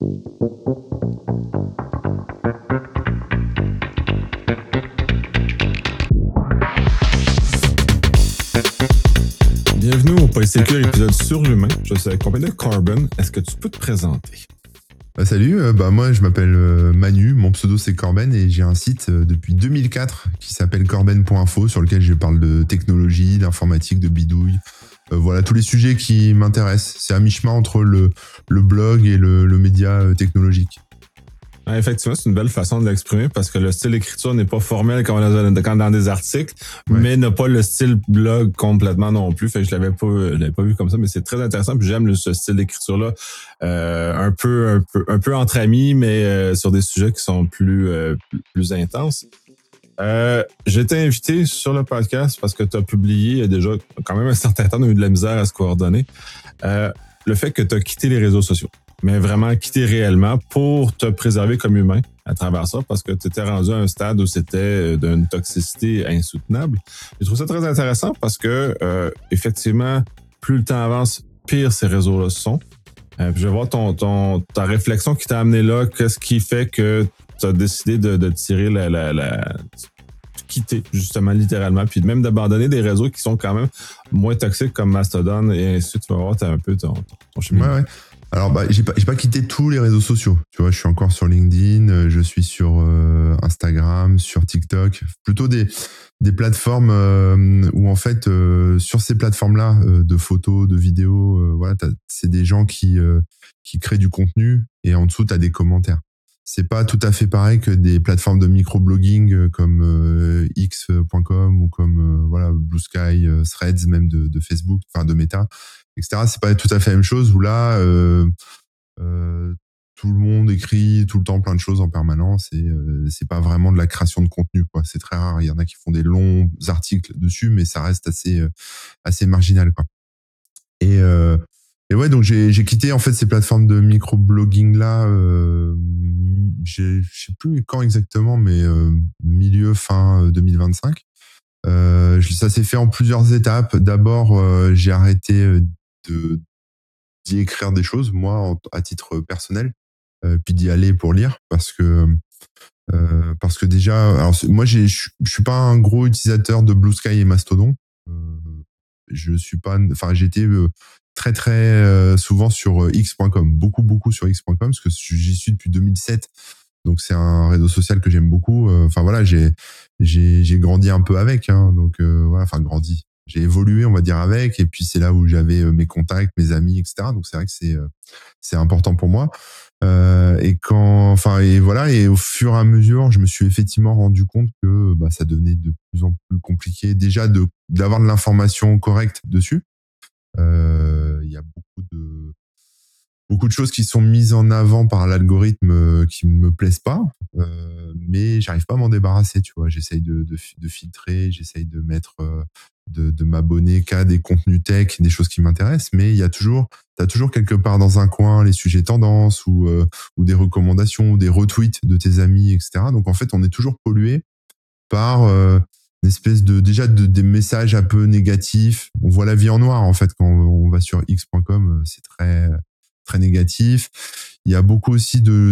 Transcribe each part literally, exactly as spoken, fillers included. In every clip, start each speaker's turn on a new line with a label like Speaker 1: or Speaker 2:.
Speaker 1: Bienvenue au PolySecure épisode sur l'humain. Je suis accompagné de Corben. Est-ce que tu peux te présenter?
Speaker 2: Bah, salut, euh, bah, moi je m'appelle euh, Manu, mon pseudo c'est Corben et j'ai un site euh, depuis deux mille quatre qui s'appelle corben point info sur lequel je parle de technologie, d'informatique, de bidouille. Euh, voilà, tous les sujets qui m'intéressent. C'est à mi-chemin entre le, le blog et le, le média euh, technologique.
Speaker 1: Ah, effectivement, c'est une belle façon de l'exprimer parce que le style d'écriture n'est pas formel comme dans, comme dans des articles, ouais. Mais n'a pas le style blog complètement non plus. Fait que je l'avais pas, je l'avais pas vu comme ça, mais c'est très intéressant. Puis j'aime le, ce style d'écriture-là, euh, un peu, un peu, un peu entre amis, mais euh, sur des sujets qui sont plus, euh, plus, plus intenses. Euh, j'ai été invité sur le podcast parce que tu as publié il y a déjà quand même un certain temps, on a eu de la misère à se coordonner. Euh, le fait que tu as quitté les réseaux sociaux, mais vraiment quitté réellement pour te préserver comme humain à travers ça, parce que tu étais rendu à un stade où c'était d'une toxicité insoutenable. Je trouve ça très intéressant parce que, euh, effectivement, plus le temps avance, pire ces réseaux-là sont. Euh, puis je vais voir ton, ton, ta réflexion qui t'a amené là. Qu'est-ce qui fait que tu as décidé de, de tirer la, la, la... quitter, justement, littéralement, puis même d'abandonner des réseaux qui sont quand même moins toxiques comme Mastodon et ainsi de suite. Tu vas voir, t'as un peu ton, ton chemin.
Speaker 2: Ouais, ouais. Alors, bah, j'ai pas, j'ai pas quitté tous les réseaux sociaux. Tu vois, je suis encore sur LinkedIn, je suis sur euh, Instagram, sur TikTok. Plutôt des, des plateformes euh, où, en fait, euh, sur ces plateformes-là, euh, de photos, de vidéos, euh, voilà, c'est des gens qui, euh, qui créent du contenu et en dessous, t'as des commentaires. C'est pas tout à fait pareil que des plateformes de microblogging comme euh, X point com ou comme euh, voilà Blue Sky, euh, Threads même de, de Facebook, enfin de Meta, et cetera. C'est pas tout à fait la même chose où là euh, euh, tout le monde écrit tout le temps plein de choses en permanence et euh, c'est pas vraiment de la création de contenu, quoi. C'est très rare. Il y en a qui font des longs articles dessus, mais ça reste assez euh, assez marginal, quoi. Et euh, Et ouais, donc j'ai, j'ai quitté en fait ces plateformes de microblogging là. Euh, j'ai, je sais plus quand exactement, mais euh, milieu fin deux mille vingt-cinq. Euh, ça s'est fait en plusieurs étapes. D'abord, euh, j'ai arrêté de d'y écrire des choses moi en, à titre personnel, euh, puis d'y aller pour lire parce que euh, parce que déjà, alors moi j'ai, je suis pas un gros utilisateur de Blue Sky et Mastodon. Euh, je suis pas, enfin j'étais euh, très très euh, souvent sur X point com, beaucoup beaucoup sur X point com parce que j'y suis depuis deux mille sept, donc c'est un réseau social que j'aime beaucoup. Enfin euh, voilà, j'ai j'ai j'ai grandi un peu avec, hein, donc euh, voilà, enfin grandi, j'ai évolué on va dire avec, et puis c'est là où j'avais mes contacts, mes amis, et cetera. Donc c'est vrai que c'est euh, c'est important pour moi. Euh, et quand, enfin et voilà, et au fur et à mesure, je me suis effectivement rendu compte que bah ça devenait de plus en plus compliqué déjà de d'avoir de l'information correcte dessus. Il euh, y a beaucoup de beaucoup de choses qui sont mises en avant par l'algorithme euh, qui me plaisent pas, euh, mais j'arrive pas à m'en débarrasser. Tu vois, j'essaye de, de, de filtrer, j'essaye de mettre, euh, de, de m'abonner qu'à des contenus tech, des choses qui m'intéressent, mais il y a toujours, t'as toujours quelque part dans un coin les sujets tendances ou euh, ou des recommandations, ou des retweets de tes amis, et cetera. Donc en fait, on est toujours pollué par euh, une espèce de déjà de, des messages un peu négatifs. On voit la vie en noir en fait quand on va sur X point com, c'est très très négatif. Il y a beaucoup aussi de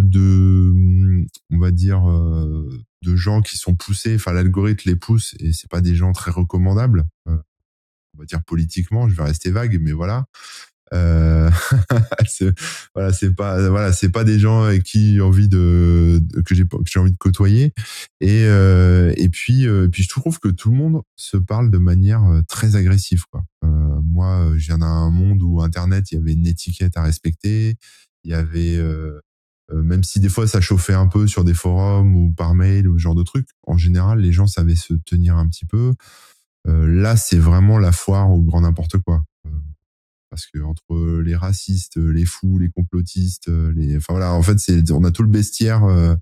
Speaker 2: de on va dire euh, de gens qui sont poussés, enfin l'algorithme les pousse et c'est pas des gens très recommandables. Euh, on va dire politiquement, je vais rester vague, mais voilà. Euh, c'est, voilà, c'est pas, voilà, c'est pas des gens avec qui j'ai envie de, de que j'ai que j'ai envie de côtoyer. Et euh, et puis euh, puis je trouve que tout le monde se parle de manière très agressive, quoi. Euh, moi, je viens d'un monde où Internet, il y avait une étiquette à respecter. Il y avait euh, euh, même si des fois ça chauffait un peu sur des forums ou par mail ou ce genre de trucs, en général, les gens savaient se tenir un petit peu. Euh, là, c'est vraiment la foire au grand n'importe quoi. Euh, Parce que entre les racistes, les fous, les complotistes, les, enfin voilà, en fait, c'est, on a tout le bestiaire. Euh,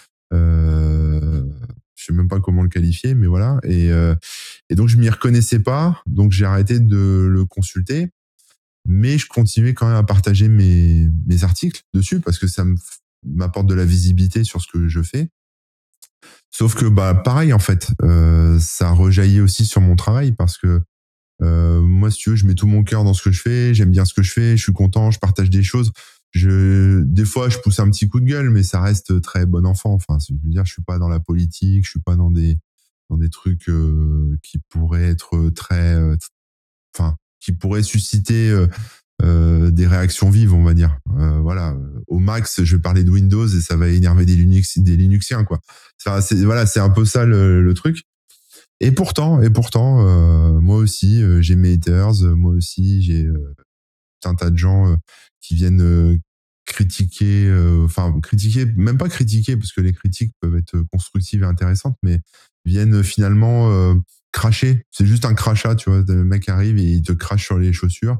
Speaker 2: euh, je sais même pas comment le qualifier, mais voilà. Et, euh, et donc je m'y reconnaissais pas, donc j'ai arrêté de le consulter, mais je continuais quand même à partager mes mes articles dessus parce que ça me, m'apporte de la visibilité sur ce que je fais. Sauf que bah pareil en fait, euh, ça rejaillit aussi sur mon travail parce que Euh, moi, si tu veux, je mets tout mon cœur dans ce que je fais. J'aime bien ce que je fais. Je suis content. Je partage des choses. je, des fois, je pousse un petit coup de gueule, mais ça reste très bon enfant. Enfin, je veux dire, je suis pas dans la politique, je suis pas dans des, dans des trucs euh, qui pourraient être très, euh, enfin, qui pourraient susciter euh, euh, des réactions vives, on va dire. Euh, voilà, au max, je vais parler de Windows et ça va énerver des Linux, des Linuxiens, quoi. Ça, c'est, voilà, c'est un peu ça le, le truc. Et pourtant, et pourtant, euh, moi aussi, euh, j'ai mes haters, moi aussi, j'ai euh, un tas de gens euh, qui viennent euh, critiquer, euh, enfin critiquer, même pas critiquer, parce que les critiques peuvent être constructives et intéressantes, mais viennent finalement euh, cracher. C'est juste un crachat, tu vois. Le mec arrive et il te crache sur les chaussures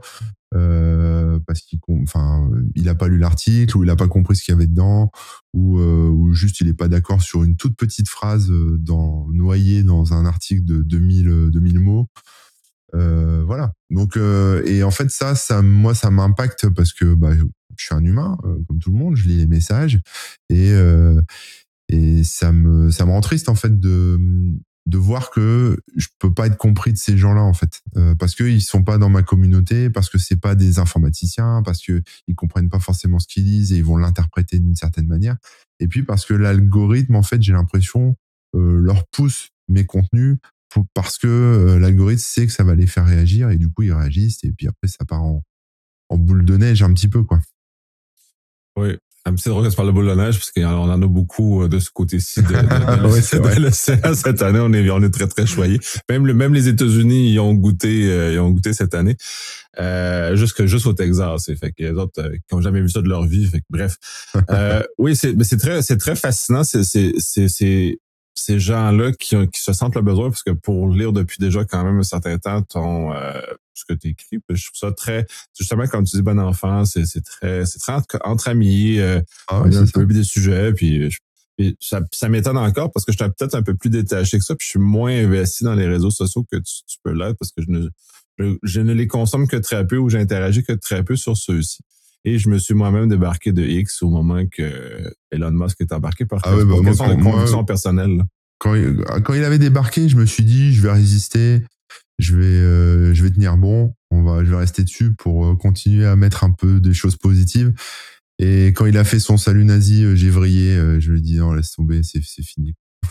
Speaker 2: euh, parce qu'il, enfin, il a pas lu l'article ou il a pas compris ce qu'il y avait dedans ou, euh, ou juste il est pas d'accord sur une toute petite phrase dans noyée dans un article de deux mille, deux mille mots. Euh, voilà. Donc euh, et en fait ça, ça, moi, ça m'impacte parce que bah, je suis un humain euh, comme tout le monde. Je lis les messages et euh, et ça me ça me rend triste en fait de de voir que je peux pas être compris de ces gens-là en fait euh, parce que ils sont pas dans ma communauté, parce que c'est pas des informaticiens, parce que ils comprennent pas forcément ce qu'ils disent et ils vont l'interpréter d'une certaine manière. Et puis parce que l'algorithme en fait, j'ai l'impression euh, leur pousse mes contenus pour, parce que euh, l'algorithme sait que ça va les faire réagir et du coup ils réagissent et puis après ça part en, en boule de neige un petit peu quoi.
Speaker 1: Oui. C'est drôle que tu parles de boule de neige parce qu'on en a beaucoup de ce côté-ci de, de, de,
Speaker 2: ouais, c'est
Speaker 1: de l'océan cette année. On est, on est très, très choyés. Même, le, même les États-Unis, ils ont goûté, euh, ils ont goûté cette année. Euh, juste que, juste au Texas. Fait que les autres, euh, qui ont jamais vu ça de leur vie. Fait que, bref. Euh, oui, c'est, mais c'est très, c'est très fascinant. C'est, c'est, c'est, c'est, ces gens-là qui, ont, qui se sentent le besoin parce que pour lire depuis déjà quand même un certain temps ton, euh, ce que tu écris, je trouve ça très, justement, comme tu dis, bon enfant, c'est, c'est très, c'est très entre, entre amis, euh, ah ouais, on a un ça. peu des sujets, puis, je, puis ça, ça m'étonne encore parce que je suis peut-être un peu plus détaché que ça, puis je suis moins investi dans les réseaux sociaux que tu, tu peux l'être parce que je ne, je, je ne les consomme que très peu ou j'interagis que très peu sur ceux-ci. Et je me suis moi-même débarqué de X au moment que Elon Musk est embarqué par ah ouais, bah, moi, quand, conviction moi, personnelle.
Speaker 2: Quand il, quand il avait débarqué, je me suis dit, je vais résister, je vais, euh, je vais tenir bon, on va, je vais rester dessus pour continuer à mettre un peu des choses positives. Et quand il a fait son salut nazi, j'ai vrillé, je lui ai dit non, laisse tomber, c'est, c'est fini.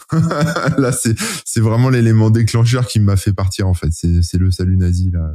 Speaker 2: Là, c'est, c'est vraiment l'élément déclencheur qui m'a fait partir en fait. C'est, c'est le salut nazi là.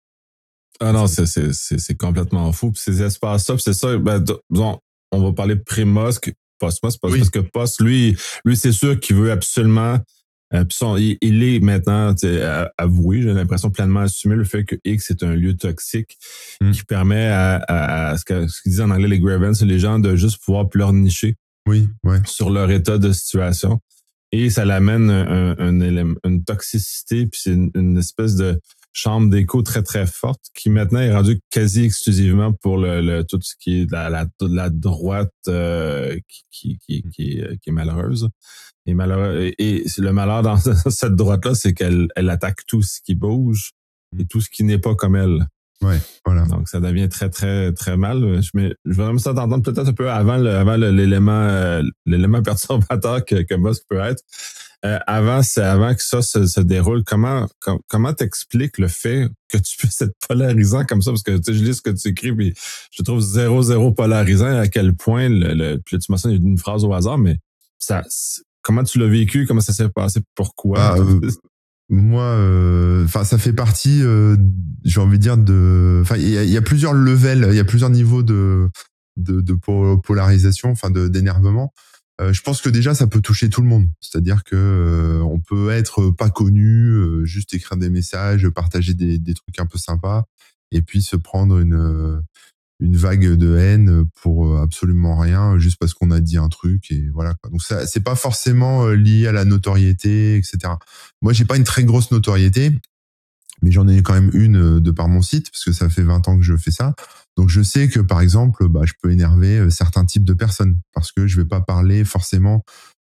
Speaker 1: Ah non, c'est, c'est, c'est, c'est complètement fou. Puis ces espaces-là, c'est ça, ben, disons, on va parler pré-Musk, post-Musk, oui. Parce que Post, lui, lui, c'est sûr qu'il veut absolument, euh, puis son, il, il est maintenant, avoué, j'ai l'impression pleinement assumé le fait que X est un lieu toxique mm. qui permet à, à, à ce, que, ce qu'ils disent en anglais les Grevens, les gens de juste pouvoir pleurnicher
Speaker 2: oui, ouais.
Speaker 1: sur leur état de situation. Et ça l'amène un, un, un, une toxicité, puis c'est une, une espèce de chambre d'écho très, très forte qui maintenant est rendue quasi exclusivement pour le, le tout ce qui est de la, la, de la droite euh, qui, qui, qui, qui, qui est malheureuse. Et, malheureux, et, et le malheur dans cette droite-là, c'est qu'elle elle attaque tout ce qui bouge et tout ce qui n'est pas comme elle.
Speaker 2: Ouais, voilà.
Speaker 1: Donc, ça devient très, très, très mal. Je, mais, je veux vraiment ça t'entendre peut-être un peu avant, le, avant le, l'élément, euh, l'élément perturbateur que, que Musk peut être. Euh, avant, c'est avant que ça se, se déroule. Comment, com, comment t'expliques le fait que tu puisses être polarisant comme ça? Parce que, tu sais, je lis ce que tu écris, puis je trouve zéro, zéro polarisant à quel point le, le puis là, tu mentionnes une phrase au hasard, mais ça, comment tu l'as vécu? Comment ça s'est passé? Pourquoi?
Speaker 2: Ah, euh... Moi, enfin, euh, ça fait partie, euh, j'ai envie de dire de, enfin, il y, y a plusieurs levels, il y a plusieurs niveaux de de, de polarisation, enfin, de d'énervement. Euh, je pense que déjà, ça peut toucher tout le monde. C'est-à-dire que euh, on peut être pas connu, euh, juste écrire des messages, partager des, des trucs un peu sympas, et puis se prendre une une vague de haine pour absolument rien, juste parce qu'on a dit un truc et voilà quoi. Donc ça, c'est pas forcément lié à la notoriété, et cetera. Moi, j'ai pas une très grosse notoriété, mais j'en ai quand même une de par mon site parce que ça fait vingt ans que je fais ça. Donc je sais que par exemple, bah, je peux énerver certains types de personnes parce que je vais pas parler forcément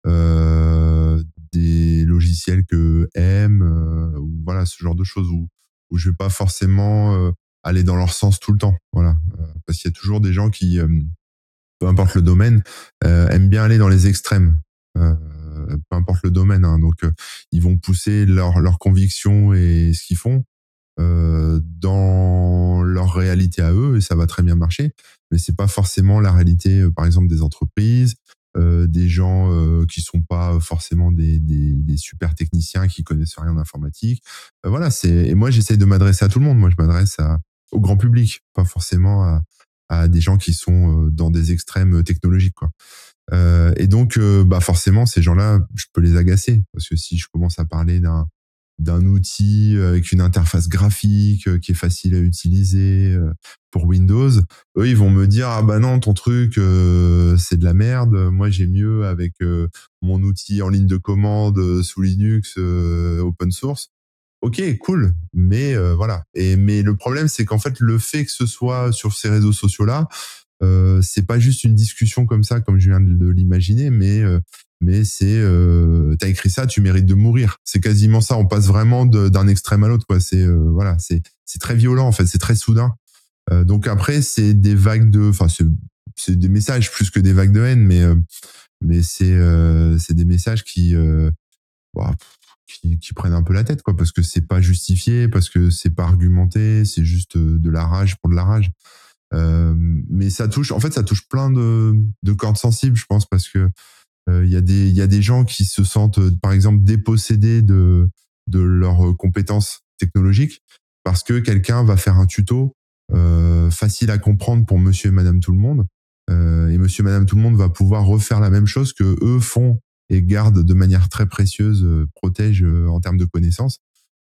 Speaker 2: euh, des logiciels que aiment, euh, ou voilà ce genre de choses où où je vais pas forcément euh, aller dans leur sens tout le temps, voilà, euh, parce qu'il y a toujours des gens qui, euh, peu importe le domaine, euh, aiment bien aller dans les extrêmes, euh, peu importe le domaine, hein, donc euh, ils vont pousser leurs leur convictions et ce qu'ils font, euh, dans leur réalité à eux et ça va très bien marcher. Mais c'est pas forcément la réalité, euh, par exemple, des entreprises, euh, des gens euh, qui sont pas forcément des, des, des super techniciens qui connaissent rien d'informatique. Euh, voilà, c'est et moi j'essaie de m'adresser à tout le monde. Moi, je m'adresse à, au grand public, pas forcément à, à des gens qui sont dans des extrêmes technologiques, quoi. Euh, et donc, euh, bah forcément, ces gens-là, je peux les agacer parce que si je commence à parler d'un d'un outil avec une interface graphique qui est facile à utiliser pour Windows, eux ils vont me dire ah bah non ton truc euh, c'est de la merde, moi j'ai mieux avec euh, mon outil en ligne de commande sous Linux euh, open source. Ok, cool, mais euh, voilà. Et mais le problème c'est qu'en fait le fait que ce soit sur ces réseaux sociaux là, euh, c'est pas juste une discussion comme ça comme je viens de l'imaginer, mais euh, mais c'est euh, t'as écrit ça, tu mérites de mourir. C'est quasiment ça. On passe vraiment de, d'un extrême à l'autre, quoi. C'est euh, voilà, c'est c'est très violent en fait, c'est très soudain. Euh, donc après c'est des vagues de, enfin c'est c'est des messages plus que des vagues de haine, mais euh, mais c'est euh, c'est des messages qui euh, bah, qui qui prennent un peu la tête, quoi, parce que c'est pas justifié, parce que c'est pas argumenté, c'est juste de la rage pour de la rage. Euh, mais ça touche, en fait, ça touche plein de de cordes sensibles, je pense, parce que il euh, y a des il y a des gens qui se sentent par exemple dépossédés de de leurs compétences technologiques parce que quelqu'un va faire un tuto euh, facile à comprendre pour monsieur et madame tout le monde euh, et monsieur et madame tout le monde va pouvoir refaire la même chose que eux font et gardent de manière très précieuse, euh, protègent euh, en termes de connaissances.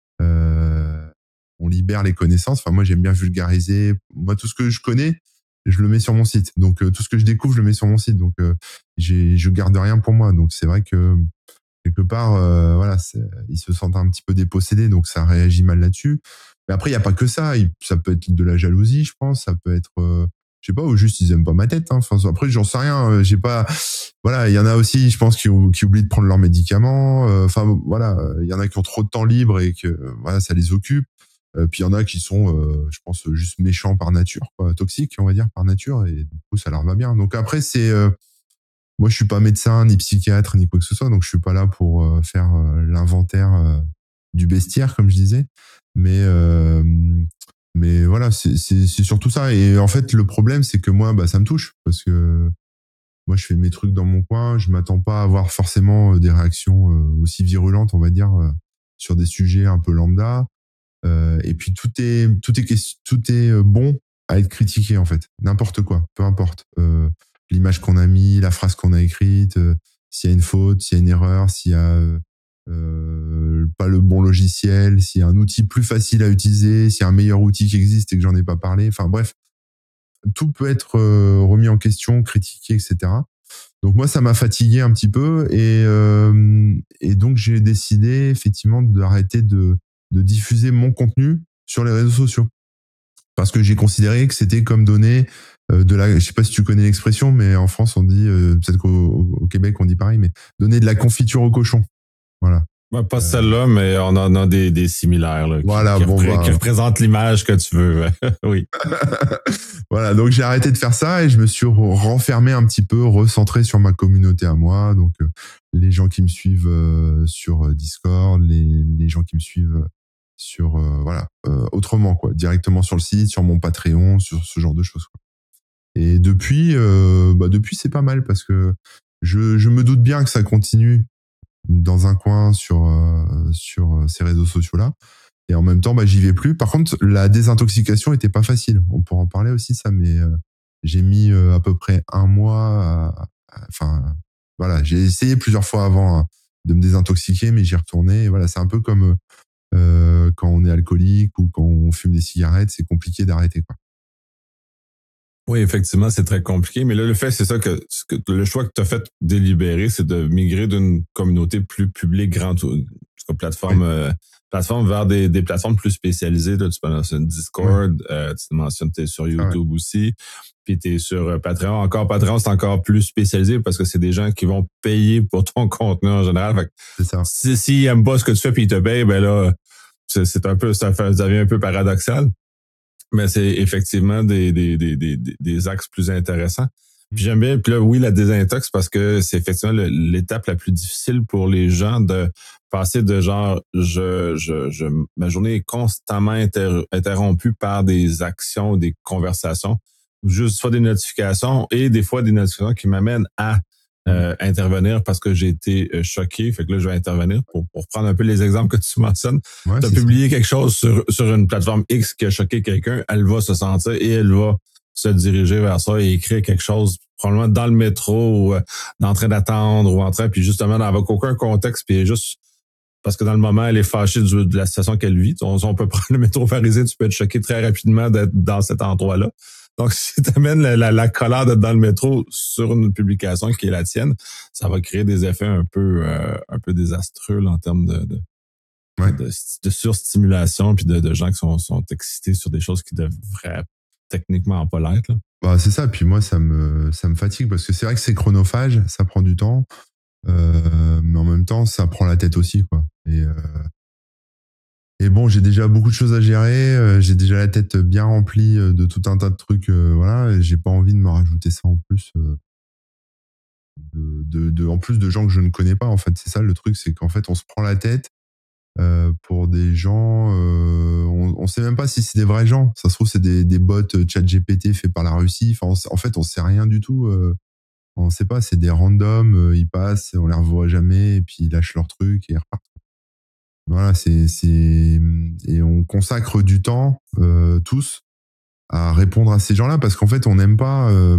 Speaker 2: Euh, on libère les connaissances. Enfin, moi, j'aime bien vulgariser. Moi, tout ce que je connais, je le mets sur mon site. Donc, euh, tout ce que je découvre, je le mets sur mon site. Donc, euh, j'ai, je garde rien pour moi. Donc, c'est vrai que quelque part, euh, voilà, c'est, ils se sentent un petit peu dépossédés. Donc, ça réagit mal là-dessus. Mais après, il y a pas que ça. Il, ça peut être de la jalousie, je pense. Ça peut être, euh, je sais pas, ou juste ils aiment pas ma tête. Hein. Enfin, après, j'en sais rien. J'ai pas. Voilà, il y en a aussi, je pense, qui, qui oublient de prendre leurs médicaments. Enfin, voilà, il y en a qui ont trop de temps libre et que voilà, ça les occupe. Euh, puis il y en a qui sont, euh, je pense, juste méchants par nature, quoi, toxiques, on va dire, par nature, et du coup, ça leur va bien. Donc après, c'est, euh, moi, je suis pas médecin, ni psychiatre, ni quoi que ce soit, donc je suis pas là pour euh, faire euh, l'inventaire euh, du bestiaire, comme je disais. Mais, euh, mais voilà, c'est, c'est, c'est surtout ça. Et en fait, le problème, c'est que moi, bah, ça me touche parce que moi, je fais mes trucs dans mon coin. Je m'attends pas à avoir forcément des réactions euh, aussi virulentes, on va dire, euh, sur des sujets un peu lambda. Euh, et puis tout est tout est tout est bon à être critiqué en fait, n'importe quoi, peu importe euh, l'image qu'on a mis, la phrase qu'on a écrite, euh, s'il y a une faute, s'il y a une erreur, s'il y a euh, pas le bon logiciel, s'il y a un outil plus facile à utiliser, s'il y a un meilleur outil qui existe et que j'en ai pas parlé, enfin bref, tout peut être euh, remis en question, critiqué, et cetera. Donc moi ça m'a fatigué un petit peu et euh, et donc j'ai décidé effectivement d'arrêter de de diffuser mon contenu sur les réseaux sociaux. Parce que j'ai considéré que c'était comme donner euh, de la, je sais pas si tu connais l'expression, mais en France on dit, euh, peut-être qu'au au Québec on dit pareil, mais donner de la confiture au cochon. Voilà.
Speaker 1: Ouais, pas celle-là, mais on en a des, des similaires là, qui,
Speaker 2: voilà,
Speaker 1: qui,
Speaker 2: bon,
Speaker 1: repré-
Speaker 2: bah...
Speaker 1: qui représentent l'image que tu veux. Oui.
Speaker 2: Voilà, donc j'ai arrêté de faire ça et je me suis renfermé un petit peu, recentré sur ma communauté à moi. Donc euh, les gens qui me suivent euh, sur Discord, les, les gens qui me suivent sur euh, voilà euh, autrement quoi, directement sur le site, sur mon Patreon, sur ce genre de choses, quoi. Et depuis, euh, bah depuis c'est pas mal parce que je, je me doute bien que ça continue dans un coin sur euh, sur ces réseaux sociaux là. Et en même temps, bah, j'y vais plus. Par contre, la désintoxication était pas facile. On pourra en parler aussi, ça, mais euh, j'ai mis euh, à peu près un mois. Enfin, voilà, j'ai essayé plusieurs fois avant hein, de me désintoxiquer, mais j'y retournais. Et voilà, c'est un peu comme euh, quand on est alcoolique ou quand on fume des cigarettes, c'est compliqué d'arrêter, quoi.
Speaker 1: Oui, effectivement, c'est très compliqué. Mais là, le fait, c'est ça que, que le choix que tu as fait délibéré, c'est de migrer d'une communauté plus publique, grande, plateforme, oui. euh, plateforme vers des, des plateformes plus spécialisées. Là, tu mentionnes Discord, oui. euh, tu mentionnes que tu es sur YouTube ah, ouais. aussi, puis tu es sur Patreon. Encore Patreon, c'est encore plus spécialisé parce que c'est des gens qui vont payer pour ton contenu en général. Fait que
Speaker 2: c'est ça.
Speaker 1: Si, s'ils aiment pas ce que tu fais puis ils te payent, ben là, c'est, c'est un peu, ça, fait, ça devient un peu paradoxal. Mais c'est effectivement des, des, des, des, des axes plus intéressants. Puis j'aime bien, puis là, oui, la désintox, parce que c'est effectivement le- l'étape la plus difficile pour les gens de passer de genre, je, je, je, ma journée est constamment inter- interrompue par des actions, des conversations, ou juste soit des notifications et des fois des notifications qui m'amènent à euh, intervenir parce que j'ai été euh, choqué. Fait que là, je vais intervenir pour, pour prendre un peu les exemples que tu mentionnes.
Speaker 2: Ouais,
Speaker 1: Tu as
Speaker 2: c'est ça.
Speaker 1: publié quelque chose sur, sur une plateforme X qui a choqué quelqu'un, elle va se sentir et elle va se diriger vers ça et écrire quelque chose probablement dans le métro ou euh, en train d'attendre ou en train, puis justement avec aucun contexte, puis juste parce que dans le moment, elle est fâchée du, de la situation qu'elle vit. On, on peut prendre le métro parisien, tu peux être choqué très rapidement d'être dans cet endroit-là. Donc, si tu amènes la, la, la colère d'être dans le métro sur une publication qui est la tienne, ça va créer des effets un peu euh, un peu désastreux là, en termes de, de,
Speaker 2: Ouais.
Speaker 1: de, de surstimulation puis de, de gens qui sont, sont excités sur des choses qui devraient techniquement pas l'être. Là.
Speaker 2: Bah, c'est ça. Puis moi, ça me, ça me fatigue parce que c'est vrai que c'est chronophage, ça prend du temps. Euh, mais en même temps, ça prend la tête aussi, quoi. Et, euh, et bon, j'ai déjà beaucoup de choses à gérer. euh, J'ai déjà la tête bien remplie euh, de tout un tas de trucs. euh, Voilà, et j'ai pas envie de me rajouter ça en plus. euh, De, de, de- en plus de gens que je ne connais pas, en fait. C'est ça le truc, c'est qu'en fait, on se prend la tête euh, pour des gens. euh, on, on sait même pas si c'est des vrais gens. Ça se trouve, c'est des, des bots euh, ChatGPT faits par la Russie. Enfin, on sait- en fait, on sait rien du tout. euh, on sait pas, c'est des randoms. euh, ils passent, on les revoit jamais, et puis ils lâchent leur truc et ils repartent. Voilà, c'est, c'est, et on consacre du temps, euh, tous, à répondre à ces gens-là parce qu'en fait, on n'aime pas euh,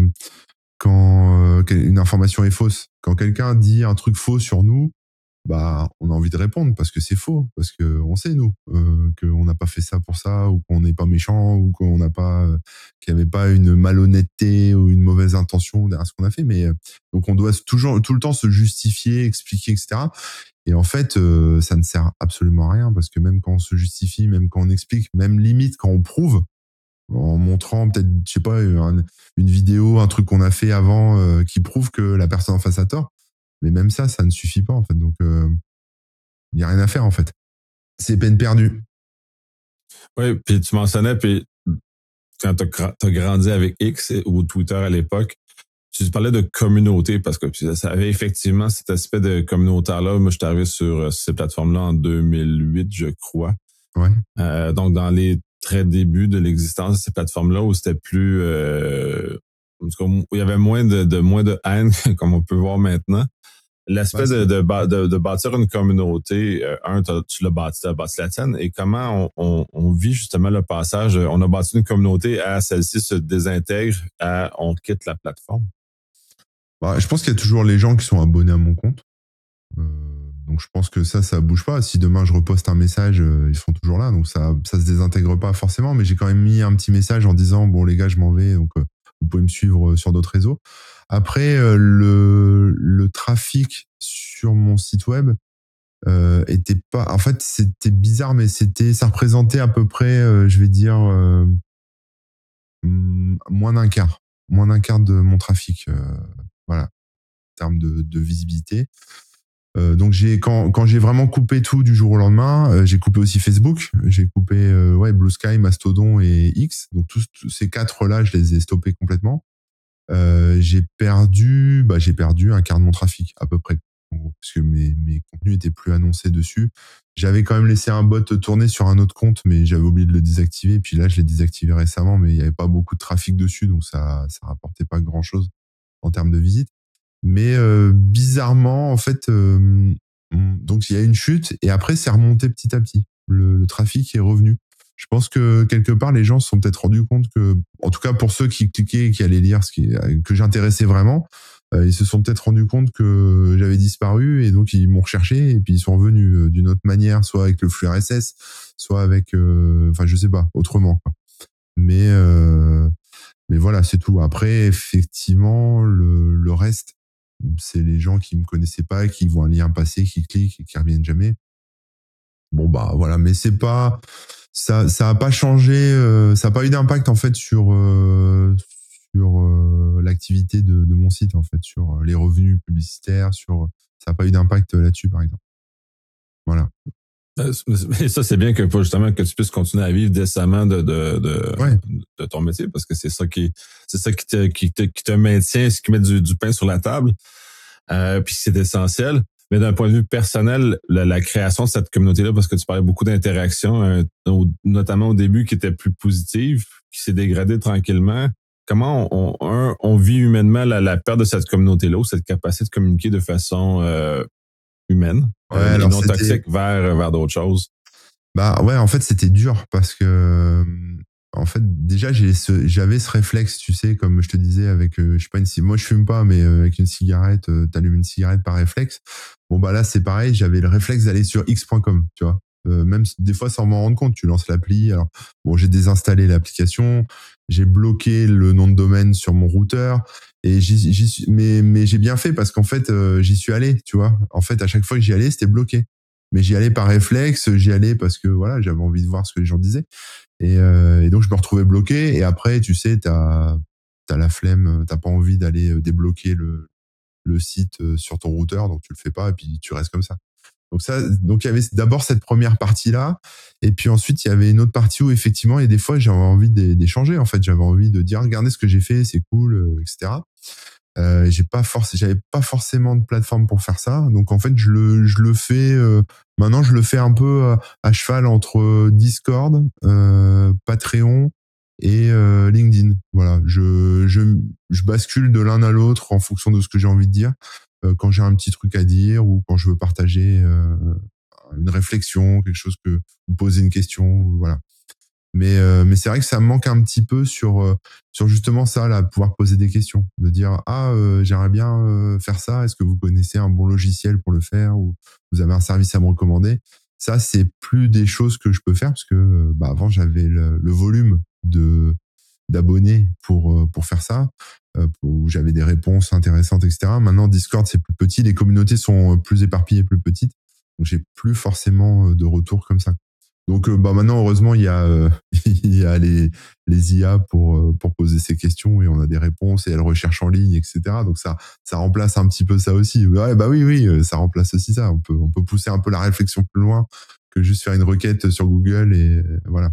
Speaker 2: quand euh, une information est fausse. Quand quelqu'un dit un truc faux sur nous, bah, on a envie de répondre parce que c'est faux, parce que on sait nous euh, qu'on n'a pas fait ça pour ça, ou qu'on n'est pas méchant, ou qu'on n'a pas, euh, qu'il n'y avait pas une malhonnêteté ou une mauvaise intention derrière ce qu'on a fait. Mais euh, donc on doit toujours tout le temps se justifier, expliquer, et cetera. Et en fait, euh, ça ne sert absolument à rien parce que même quand on se justifie, même quand on explique, même limite quand on prouve, en montrant peut-être, je sais pas, un- une vidéo, un truc qu'on a fait avant euh, qui prouve que la personne en face a tort. Mais même ça, ça ne suffit pas en fait. Donc, il euh, y a rien à faire en fait. C'est peine perdue.
Speaker 1: Oui, puis tu mentionnais, puis quand tu as grandi avec X ou Twitter à l'époque, tu parlais de communauté parce que ça avait effectivement cet aspect de communautaire-là. Moi, je suis arrivé sur ces plateformes-là en deux mille huit, je crois.
Speaker 2: Ouais.
Speaker 1: Euh, donc, dans les très débuts de l'existence de ces plateformes-là, où c'était plus... Euh, où il y avait moins de, de moins de haine, comme on peut voir maintenant. L'aspect
Speaker 2: Bah,
Speaker 1: de, de, de, de bâtir une communauté, euh, un, tu l'as bâti, tu as bâti la tienne, et comment on, on, on vit justement le passage, on a bâti une communauté à celle-ci se désintègre, à on quitte la plateforme.
Speaker 2: bah, je pense qu'il y a toujours les gens qui sont abonnés à mon compte. Euh, donc je pense que ça, ça bouge pas. Si demain je reposte un message, euh, ils seront toujours là. Donc ça, ça se désintègre pas forcément. Mais j'ai quand même mis un petit message en disant bon les gars, je m'en vais. Donc euh, vous pouvez me suivre sur d'autres réseaux. Après euh, le le trafic sur mon site web euh, était pas. En fait, c'était bizarre, mais c'était ça représentait à peu près, euh, je vais dire, euh, moins d'un quart, moins d'un quart de mon trafic. Euh, voilà, en termes de, de visibilité. Euh, donc j'ai quand quand j'ai vraiment coupé tout du jour au lendemain, euh, j'ai coupé aussi Facebook, j'ai coupé euh, ouais Blue Sky, Mastodon et X. Donc tous, tous ces quatre là, je les ai stoppés complètement. Euh, j'ai perdu bah j'ai perdu un quart de mon trafic à peu près, en gros, parce que mes mes contenus étaient plus annoncés dessus. J'avais quand même laissé un bot tourner sur un autre compte, mais j'avais oublié de le désactiver. Puis là, je l'ai désactivé récemment, mais il y avait pas beaucoup de trafic dessus, donc ça ça rapportait pas grand chose en termes de visite. Mais euh, bizarrement, en fait, euh, donc il y a une chute et après c'est remonté petit à petit. Le, le trafic est revenu. Je pense que quelque part les gens se sont peut-être rendus compte que, en tout cas pour ceux qui cliquaient et qui allaient lire ce qui, que j'intéressais vraiment, euh, ils se sont peut-être rendus compte que j'avais disparu et donc ils m'ont recherché et puis ils sont revenus euh, d'une autre manière, soit avec le flux R S S, soit avec, euh, enfin je sais pas, autrement. Quoi. Mais euh, mais voilà, c'est tout. Après, effectivement, le, le reste, c'est les gens qui me connaissaient pas, qui voient un lien passer, qui cliquent et qui reviennent jamais. Bon bah voilà, mais c'est pas ça, ça a pas changé, euh, ça a pas eu d'impact en fait sur euh, sur euh, l'activité de, de mon site en fait, sur les revenus publicitaires, sur ça a pas eu d'impact là-dessus par exemple. Voilà.
Speaker 1: Et ça, c'est bien que justement que tu puisses continuer à vivre décemment de, de, de,
Speaker 2: Ouais.
Speaker 1: de ton métier, parce que c'est ça qui, c'est ça qui te, qui te, qui te maintient, ce qui met du, du pain sur la table. Euh, puis c'est essentiel. Mais d'un point de vue personnel, la, la création de cette communauté-là, parce que tu parlais beaucoup d'interactions, euh, au, notamment au début, qui était plus positive, qui s'est dégradée tranquillement. Comment on, on, un, on vit humainement la, la perte de cette communauté-là, ou cette capacité de communiquer de façon euh, humaine,
Speaker 2: Ouais,
Speaker 1: euh, et
Speaker 2: alors
Speaker 1: non
Speaker 2: c'était...
Speaker 1: toxique vers, vers d'autres choses?
Speaker 2: Bah ouais, en fait, c'était dur parce que, en fait, déjà, j'ai ce, j'avais ce réflexe, tu sais, comme je te disais, avec, euh, je sais pas, une, moi je fume pas, mais euh, avec une cigarette, euh, t'allumes une cigarette par réflexe. Bon, bah là, c'est pareil, j'avais le réflexe d'aller sur x point com, tu vois. Euh, même si, des fois, sans m'en rendre compte, tu lances l'appli. Alors, bon, j'ai désinstallé l'application, j'ai bloqué le nom de domaine sur mon routeur, et j'y, j'y suis, mais, mais j'ai bien fait parce qu'en fait, euh, j'y suis allé, tu vois. En fait, à chaque fois que j'y allais, c'était bloqué. Mais j'y allais par réflexe, j'y allais parce que voilà, j'avais envie de voir ce que les gens disaient. Et, euh, et donc je me retrouvais bloqué. Et après, tu sais, t'as t'as la flemme, t'as pas envie d'aller débloquer le le site sur ton routeur, donc tu le fais pas et puis tu restes comme ça. Donc ça, donc il y avait d'abord cette première partie là, et puis ensuite il y avait une autre partie où effectivement, et des fois j'avais envie d'échanger. En fait, j'avais envie de dire regardez ce que j'ai fait, c'est cool, et cetera. Euh, j'ai pas forcément, j'avais pas forcément de plateforme pour faire ça, donc en fait je le, je le fais. Euh, maintenant, je le fais un peu à, à cheval entre Discord, euh, Patreon et euh, LinkedIn. Voilà, je, je, je bascule de l'un à l'autre en fonction de ce que j'ai envie de dire. Euh, quand j'ai un petit truc à dire ou quand je veux partager euh, une réflexion, quelque chose que vous poser une question, voilà. Mais euh, mais c'est vrai que ça me manque un petit peu sur euh, sur justement ça là, pouvoir poser des questions, de dire ah euh, j'aimerais bien euh, faire ça, est-ce que vous connaissez un bon logiciel pour le faire, ou vous avez un service à me recommander. Ça, c'est plus des choses que je peux faire parce que euh, bah avant j'avais le, le volume de d'abonnés pour euh, pour faire ça, euh, où j'avais des réponses intéressantes, et cetera. Maintenant Discord c'est plus petit, les communautés sont plus éparpillées, plus petites, donc j'ai plus forcément de retours comme ça. Donc euh, bah maintenant heureusement il y a euh, il y a les les I A pour euh, pour poser ces questions, et on a des réponses et elles recherchent en ligne, et cetera. Donc ça ça remplace un petit peu ça aussi. Ouais, bah oui oui, ça remplace aussi ça. On peut on peut pousser un peu la réflexion plus loin que juste faire une requête sur Google, et euh, voilà.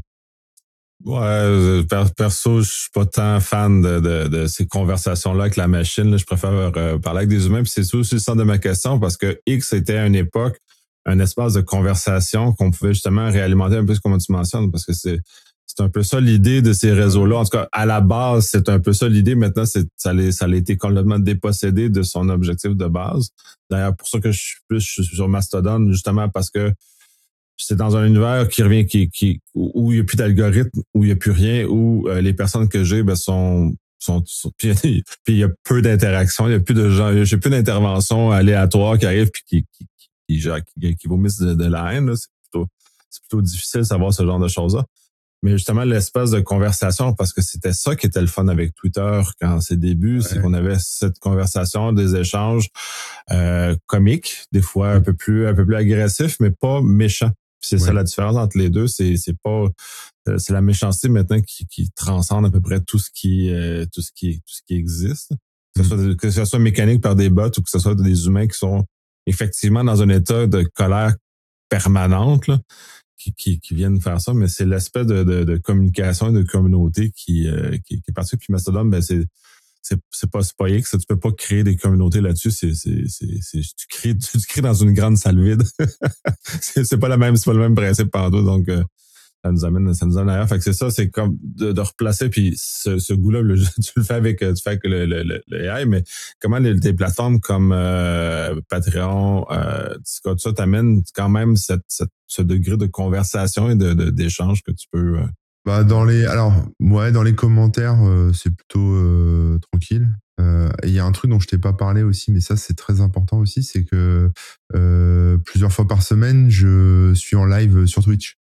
Speaker 1: Ouais, perso, je suis pas tant fan de, de, de ces conversations-là avec la machine. Là. Je préfère euh, parler avec des humains. Puis c'est aussi le centre de ma question, parce que X était à une époque un espace de conversation qu'on pouvait justement réalimenter un peu, comme tu mentionnes, parce que c'est c'est un peu ça l'idée de ces réseaux-là. En tout cas, à la base, c'est un peu ça l'idée. Maintenant, c'est ça a, ça a été complètement dépossédé de son objectif de base. D'ailleurs, pour ça que je suis plus je suis sur Mastodon, justement parce que c'est dans un univers qui revient, qui, qui où il n'y a plus d'algorithme, où il n'y a plus rien, où euh, les personnes que j'ai ben, sont sont, sont puis il y a peu d'interactions, il y a plus de gens, j'ai plus d'interventions aléatoires qui arrivent puis qui qui qui, qui, qui vomissent de, de la haine. Là. C'est plutôt c'est plutôt difficile de savoir ce genre de choses-là. Mais justement, l'espace de conversation, parce que c'était ça qui était le fun avec Twitter quand c'est début, ouais. C'est qu'on avait cette conversation, des échanges euh, comiques, des fois un peu plus un peu plus agressifs, mais pas méchants. Puis c'est ouais. Ça la différence entre les deux, c'est c'est pas c'est la méchanceté maintenant qui, qui transcende à peu près tout ce qui euh, tout ce qui tout ce qui existe, que ce soit que ce soit mécanique par des bots ou que ce soit des humains qui sont effectivement dans un état de colère permanente là, qui, qui qui viennent faire ça, mais c'est l'aspect de, de, de communication et de communauté qui euh, qui, qui est particulier. Puis Mastodon, ben c'est c'est c'est pas c'est pas X, tu peux pas créer des communautés là-dessus, c'est c'est c'est, c'est tu crées tu, tu crées dans une grande salle vide. c'est c'est pas la même c'est pas le même principe partout, donc euh, ça nous amène ça nous amène ailleurs. Fait que c'est ça, c'est comme de, de replacer, puis ce, ce goût-là le, tu le fais avec tu fais avec le le, le, le A I, mais comment les, des plateformes comme euh, Patreon, euh, Discord, ça t'amène quand même cette, cette ce degré de conversation et de, de d'échange que tu peux euh,
Speaker 2: Bah dans les alors ouais dans les commentaires euh, c'est plutôt euh, tranquille. Euh, et il y a un truc dont je t'ai pas parlé aussi, mais ça c'est très important aussi, c'est que euh, plusieurs fois par semaine je suis en live sur Twitch.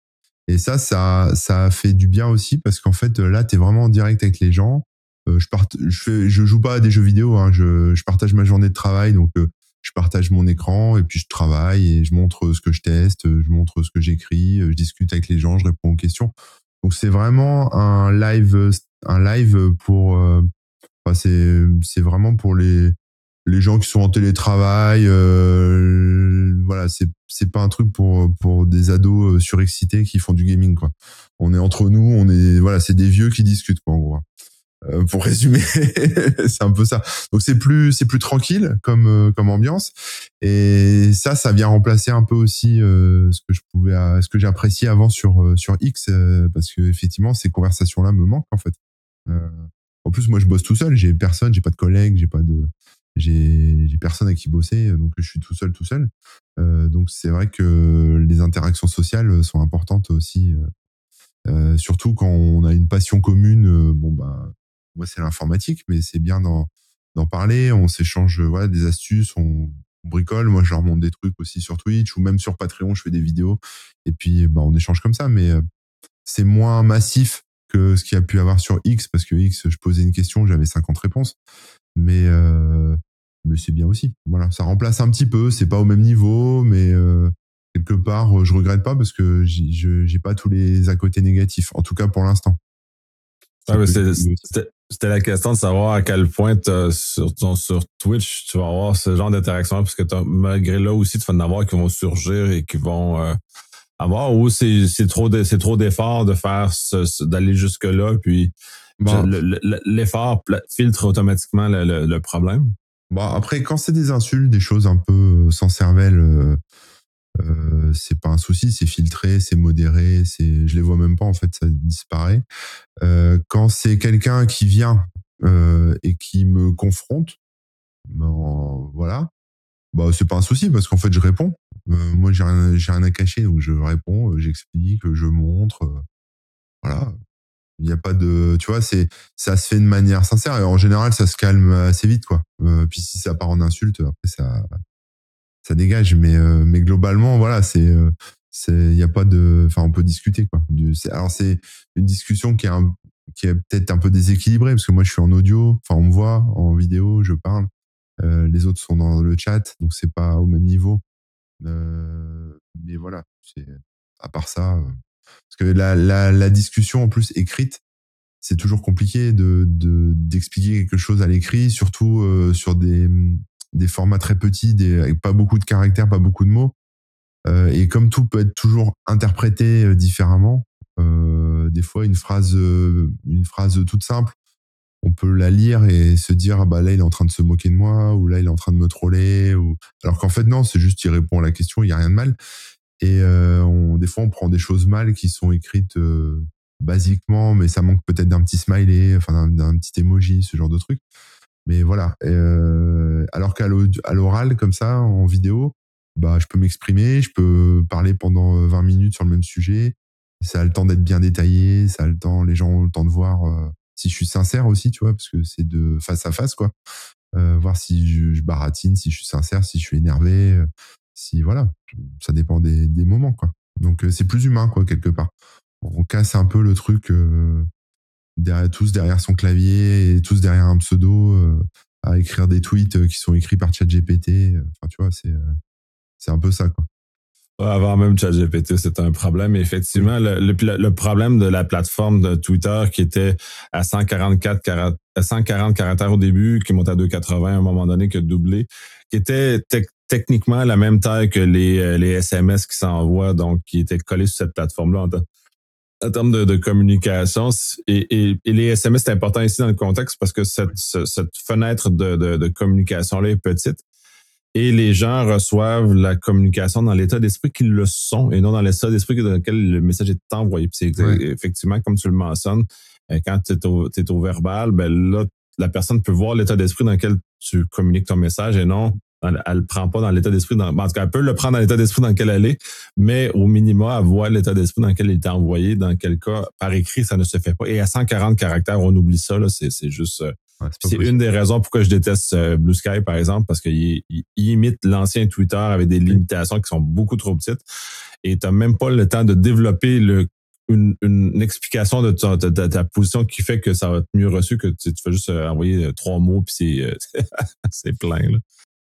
Speaker 2: Et ça ça ça fait du bien aussi parce qu'en fait là t'es vraiment en direct avec les gens. Euh, je part je fais je joue pas à des jeux vidéo, hein, je je partage ma journée de travail, donc euh, je partage mon écran et puis je travaille et je montre ce que je teste, je montre ce que j'écris, je discute avec les gens, je réponds aux questions. Donc c'est vraiment un live, un live pour, euh, enfin c'est c'est vraiment pour les les gens qui sont en télétravail, euh, voilà, c'est c'est pas un truc pour pour des ados surexcités qui font du gaming, quoi. On est entre nous, on est voilà, c'est des vieux qui discutent, quoi, en gros. Euh, pour résumer, c'est un peu ça. Donc c'est plus c'est plus tranquille comme euh, comme ambiance, et ça ça vient remplacer un peu aussi euh, ce que je pouvais ce que j'ai apprécié avant sur euh, sur X, euh, parce que effectivement ces conversations là me manquent en fait. Euh, en plus moi je bosse tout seul, j'ai personne, j'ai pas de collègues, j'ai pas de j'ai j'ai personne avec qui bosser, donc je suis tout seul tout seul. Euh, donc c'est vrai que les interactions sociales sont importantes aussi. Euh, euh, surtout quand on a une passion commune. Euh, bon bah moi c'est l'informatique, mais c'est bien d'en d'en parler, on s'échange voilà des astuces, on, on bricole, moi je leur montre des trucs aussi sur Twitch ou même sur Patreon, je fais des vidéos et puis bah on échange comme ça, mais euh, c'est moins massif que ce qu'il y a pu avoir sur X, parce que X je posais une question, j'avais cinquante réponses, mais euh, mais c'est bien aussi. Voilà, ça remplace un petit peu, c'est pas au même niveau, mais euh, quelque part je regrette pas parce que j'ai je- j'ai pas tous les à côté négatifs, en tout cas pour l'instant.
Speaker 1: Ouais, mais c'est- c'était c'était la question de savoir à quel point t'as- sur, ton, sur Twitch tu vas avoir ce genre d'interaction, parce que t'as, malgré là aussi, tu vas en avoir qui vont surgir et qui vont euh, avoir, ou c'est c'est trop de, c'est trop d'efforts de faire ce, ce- d'aller jusque là, puis
Speaker 2: Bon,
Speaker 1: le- le- l'effort pla- filtre automatiquement le, le, le problème.
Speaker 2: bon après, quand c'est des insultes, des choses un peu euh, sans cervelle, euh, euh, c'est pas un souci, c'est filtré, c'est modéré, c'est, je les vois même pas en fait, ça disparaît. Euh, quand c'est quelqu'un qui vient euh, et qui me confronte, ben, voilà, bah c'est pas un souci parce qu'en fait je réponds. Euh, moi j'ai rien, j'ai rien à cacher, donc je réponds, euh, j'explique, je montre, euh, voilà. Il n'y a pas de, tu vois, c'est, ça se fait de manière sincère et en général ça se calme assez vite, quoi. Euh, puis si ça part en insulte, après ça, ça dégage. Mais, euh, mais globalement, voilà, c'est, euh, c'est, il n'y a pas de, enfin, on peut discuter, quoi. Du- c'est- alors c'est une discussion qui est un, qui est peut-être un peu déséquilibrée parce que moi je suis en audio, enfin on me voit en vidéo, je parle. Euh, les autres sont dans le chat, donc c'est pas au même niveau. Euh, mais voilà, c'est, à part ça, euh, parce que la, la, la discussion en plus écrite, c'est toujours compliqué de, de d'expliquer quelque chose à l'écrit, surtout euh, sur des des formats très petits, des, avec pas beaucoup de caractères, pas beaucoup de mots. Euh, et comme tout peut être toujours interprété euh, différemment, euh, des fois une phrase euh, une phrase toute simple, on peut la lire et se dire ah bah là il est en train de se moquer de moi, ou là il est en train de me troller, ou alors qu'en fait non, c'est juste il répond à la question, il y a rien de mal. Et euh, on, des fois, on prend des choses mal qui sont écrites euh, basiquement, mais ça manque peut-être d'un petit smiley, enfin d'un, d'un petit emoji, ce genre de truc. Mais voilà. Euh, alors qu'à à l'oral, comme ça, en vidéo, bah, je peux m'exprimer, je peux parler pendant vingt minutes sur le même sujet. Ça a le temps d'être bien détaillé, ça a le temps, les gens ont le temps de voir euh, si je suis sincère aussi, tu vois, parce que c'est de face à face, quoi. Euh, voir si je, je baratine, si je suis sincère, si je suis énervé, euh, si voilà, ça dépend des, des moments, quoi. Donc euh, c'est plus humain, quoi, quelque part. On casse un peu le truc euh, derrière, tous derrière son clavier et tous derrière un pseudo euh, à écrire des tweets euh, qui sont écrits par ChatGPT. Enfin, tu vois, c'est euh, c'est un peu ça, quoi.
Speaker 1: Ouais, avant même ChatGPT, c'était un problème. Et effectivement, le, le, le problème de la plateforme de Twitter qui était à cent quarante-quatre caractères, à cent quarante caractères au début, qui monte à deux cent quatre-vingts à un moment donné, qui a doublé, qui était te- techniquement la même taille que les, les S M S qui s'envoient, donc qui étaient collés sur cette plateforme-là en, te- en termes de, de communication. Et, et, et les S M S, c'est important ici dans le contexte parce que cette, cette fenêtre de, de, de communication-là est petite. Et les gens reçoivent la communication dans l'état d'esprit qu'ils le sont et non dans l'état d'esprit dans lequel le message est envoyé. Puis c'est
Speaker 2: Ouais.
Speaker 1: effectivement, comme tu le mentionnes, quand tu es au, t'es au verbal, ben là, la personne peut voir l'état d'esprit dans lequel tu communiques ton message et non, elle ne le prend pas dans l'état d'esprit. Dans, en tout cas, elle peut le prendre dans l'état d'esprit dans lequel elle est, mais au minimum, elle voit l'état d'esprit dans lequel il est envoyé. Dans quel cas, par écrit, ça ne se fait pas. Et à cent quarante caractères, on oublie ça. Là, c'est, c'est juste...
Speaker 2: Ouais, c'est
Speaker 1: c'est une des raisons pourquoi je déteste euh, Blue Sky, par exemple, parce qu'il il, il imite l'ancien Twitter avec des limitations qui sont beaucoup trop petites. Et tu n'as même pas le temps de développer le, une, une explication de ta, de, de ta position qui fait que ça va être mieux reçu que tu, tu fais juste envoyer euh, trois mots puis c'est, euh, c'est plein. Là.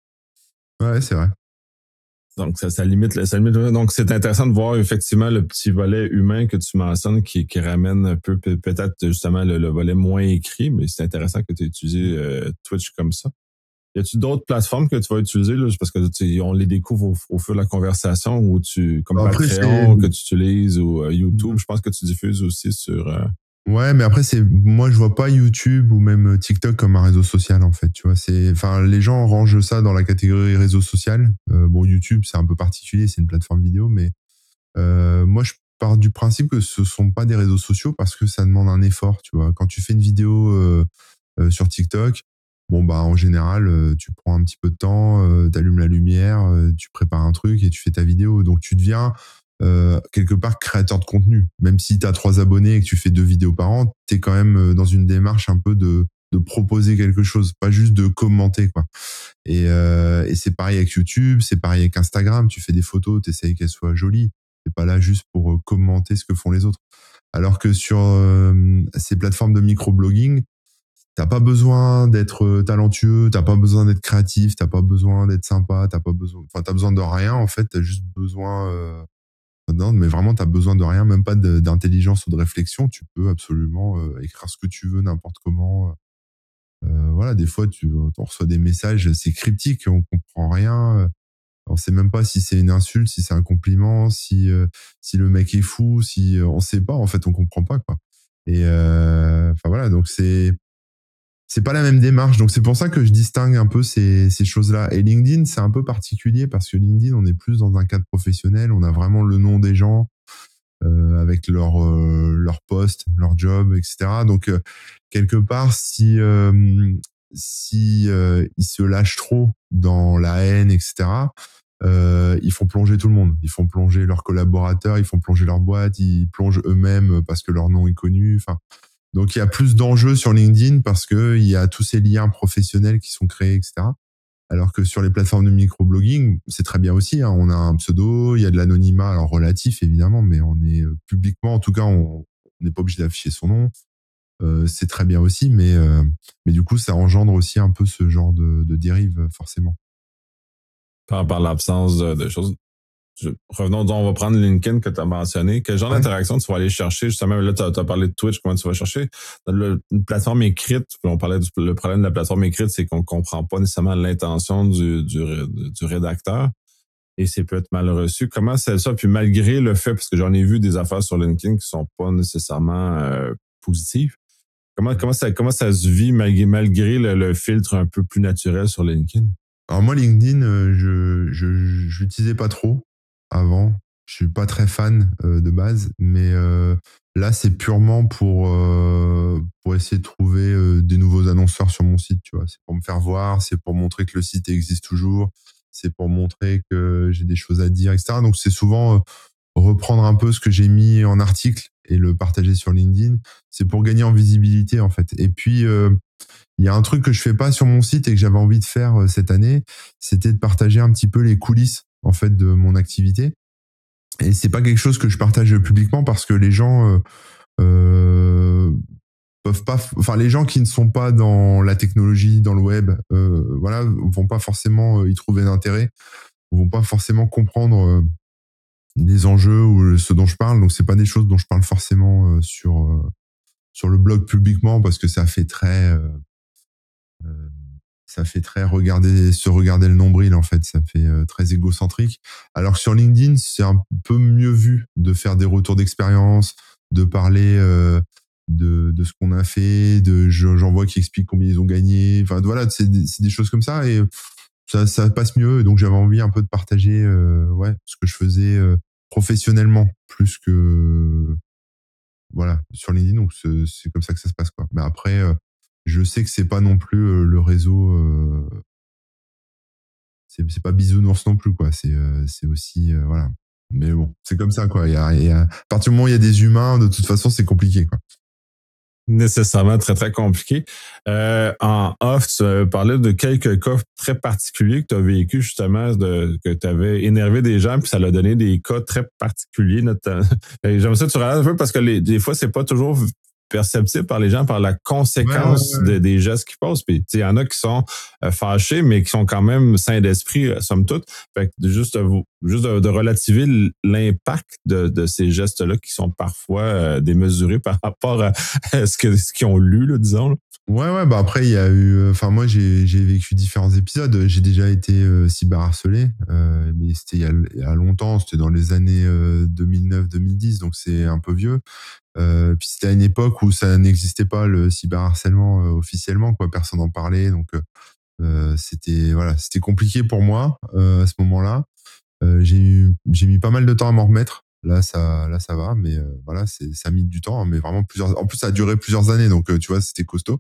Speaker 2: Ouais, c'est vrai.
Speaker 1: Donc, ça, ça limite, ça limite. Donc, c'est intéressant de voir effectivement le petit volet humain que tu mentionnes qui, qui ramène un peu peut-être justement le, le volet moins écrit, mais c'est intéressant que tu aies utilisé euh, Twitch comme ça. Y a-tu d'autres plateformes que tu vas utiliser, là, parce que tu, on les découvre au, au fur de la conversation, ou tu, comme
Speaker 2: Après,
Speaker 1: Patreon
Speaker 2: c'est...
Speaker 1: que tu utilises, ou euh, YouTube, je pense que tu diffuses aussi sur... Euh...
Speaker 2: Ouais, mais après, c'est, moi, je vois pas YouTube ou même TikTok comme un réseau social, en fait, tu vois. C'est, enfin, les gens rangent ça dans la catégorie réseau social. Euh, bon, YouTube, c'est un peu particulier, c'est une plateforme vidéo, mais euh, moi, je pars du principe que ce sont pas des réseaux sociaux parce que ça demande un effort, tu vois. Quand tu fais une vidéo euh, euh, sur TikTok, bon, bah, en général, euh, tu prends un petit peu de temps, euh, t'allumes la lumière, euh, tu prépares un truc et tu fais ta vidéo. Donc, tu deviens euh, quelque part créateur de contenu. Même si tu as trois abonnés et que tu fais deux vidéos par an, tu es quand même dans une démarche un peu de, de proposer quelque chose, pas juste de commenter, quoi. Et, euh, et c'est pareil avec YouTube, c'est pareil avec Instagram. Tu fais des photos, tu essayes qu'elles soient jolies. T'es pas là juste pour commenter ce que font les autres. Alors que sur euh, ces plateformes de microblogging, t'as pas besoin d'être talentueux, t'as pas besoin d'être créatif, t'as pas besoin d'être sympa, t'as pas besoin, enfin t'as besoin de rien en fait, t'as juste besoin euh, non, mais vraiment, tu as besoin de rien, même pas de, d'intelligence ou de réflexion. Tu peux absolument euh, écrire ce que tu veux, n'importe comment. Euh, voilà, des fois, tu on reçoit des messages, c'est cryptique, on comprend rien. On sait même pas si c'est une insulte, si c'est un compliment, si euh, si le mec est fou, si on sait pas. En fait, on comprend pas, quoi. Et euh, enfin voilà, donc c'est c'est pas la même démarche. Donc c'est pour ça que je distingue un peu ces, ces choses-là. Et LinkedIn, c'est un peu particulier parce que LinkedIn, on est plus dans un cadre professionnel. On a vraiment le nom des gens euh, avec leur euh, leur poste, leur job, et cetera. Donc euh, quelque part, si euh, si euh, ils se lâchent trop dans la haine, et cetera. Euh, ils font plonger tout le monde. Ils font plonger leurs collaborateurs, ils font plonger leur boîte, ils plongent eux-mêmes parce que leur nom est connu. Enfin. Donc, il y a plus d'enjeux sur LinkedIn parce que il y a tous ces liens professionnels qui sont créés, et cetera. Alors que sur les plateformes de microblogging, c'est très bien aussi. Hein. On a un pseudo, il y a de l'anonymat, alors relatif évidemment, mais on est publiquement, en tout cas, on n'est pas obligé d'afficher son nom. Euh, c'est très bien aussi, mais euh, mais du coup, ça engendre aussi un peu ce genre de, de dérive, forcément.
Speaker 1: Par, par l'absence de, de choses. Je, revenons donc, on va prendre LinkedIn que tu as mentionné. Quel genre ouais. d'interaction tu vas aller chercher? Justement, là, tu as parlé de Twitch, comment tu vas chercher? Le, une plateforme écrite, on parlait du le problème de la plateforme écrite, c'est qu'on comprend pas nécessairement l'intention du, du, du rédacteur et c'est peut-être mal reçu. Comment c'est ça? Puis malgré le fait, parce que j'en ai vu des affaires sur LinkedIn qui sont pas nécessairement euh, positives, comment, comment, ça, comment ça se vit malgré, malgré le, le filtre un peu plus naturel sur LinkedIn?
Speaker 2: Alors moi, LinkedIn, je, je, je l'utilisais pas trop avant. Je suis pas très fan euh, de base, mais euh, là, c'est purement pour euh, pour essayer de trouver euh, des nouveaux annonceurs sur mon site. Tu vois, c'est pour me faire voir, c'est pour montrer que le site existe toujours, c'est pour montrer que j'ai des choses à dire, et cetera. Donc c'est souvent euh, reprendre un peu ce que j'ai mis en article et le partager sur LinkedIn. C'est pour gagner en visibilité en fait. Et puis euh, il y a un truc que je fais pas sur mon site et que j'avais envie de faire cette année, c'était de partager un petit peu les coulisses en fait de mon activité. Et c'est pas quelque chose que je partage publiquement parce que les gens euh, euh, peuvent pas, enfin les gens qui ne sont pas dans la technologie, dans le web, euh, voilà, vont pas forcément y trouver d'intérêt, vont pas forcément comprendre euh, les enjeux ou ce dont je parle. Donc c'est pas des choses dont je parle forcément euh, sur euh, sur le blog publiquement parce que ça fait très euh, Euh, ça fait très regarder, se regarder le nombril en fait, ça fait euh, très égocentrique. Alors que sur LinkedIn, c'est un peu mieux vu de faire des retours d'expérience, de parler euh, de, de ce qu'on a fait, de j'en vois qui expliquent combien ils ont gagné. Enfin voilà, c'est des, c'est des choses comme ça et ça, ça passe mieux. Et donc j'avais envie un peu de partager euh, ouais ce que je faisais euh, professionnellement plus que voilà sur LinkedIn. Donc c'est, c'est comme ça que ça se passe quoi. Mais après. Euh, Je sais que c'est pas non plus euh, le réseau, euh, c'est, c'est pas bisounours non plus quoi. C'est euh, c'est aussi euh, voilà. Mais bon, c'est comme ça quoi. Il y a, il y a, à partir du moment où il y a des humains, de toute façon, c'est compliqué quoi.
Speaker 1: Nécessairement très très compliqué. Euh, en off, tu parlais de quelques cas très particuliers que tu as vécu justement, de, que tu avais énervé des gens, puis ça l'a donné des cas très particuliers. Notamment. J'aime ça que tu regardes un peu parce que les, des fois c'est pas toujours perceptible par les gens par la conséquence ouais, ouais, ouais. De, des gestes qu'ils posent. Puis il y en a qui sont euh, fâchés, mais qui sont quand même sains d'esprit, euh, somme toute. Fait que juste, euh, juste de, de relativiser l'impact de, de ces gestes-là qui sont parfois euh, démesurés par rapport à, à ce, que, ce qu'ils ont lu, là, disons. Là.
Speaker 2: Ouais, ouais, bah après, il y a eu. Enfin, moi, j'ai, j'ai vécu différents épisodes. J'ai déjà été euh, cyberharcelé, euh, mais c'était il y, a, il y a longtemps, c'était dans les années euh, deux mille neuf deux mille dix, donc c'est un peu vieux. Euh, puis c'était à une époque où ça n'existait pas, le cyberharcèlement euh, officiellement, quoi. Personne n'en parlait, donc euh, c'était voilà, c'était compliqué pour moi euh, à ce moment-là. Euh, j'ai eu, j'ai mis pas mal de temps à m'en remettre. Là, ça, là, ça va, mais euh, voilà, c'est, ça a mis du temps, hein, mais vraiment plusieurs. En plus, ça a duré plusieurs années, donc euh, tu vois, c'était costaud.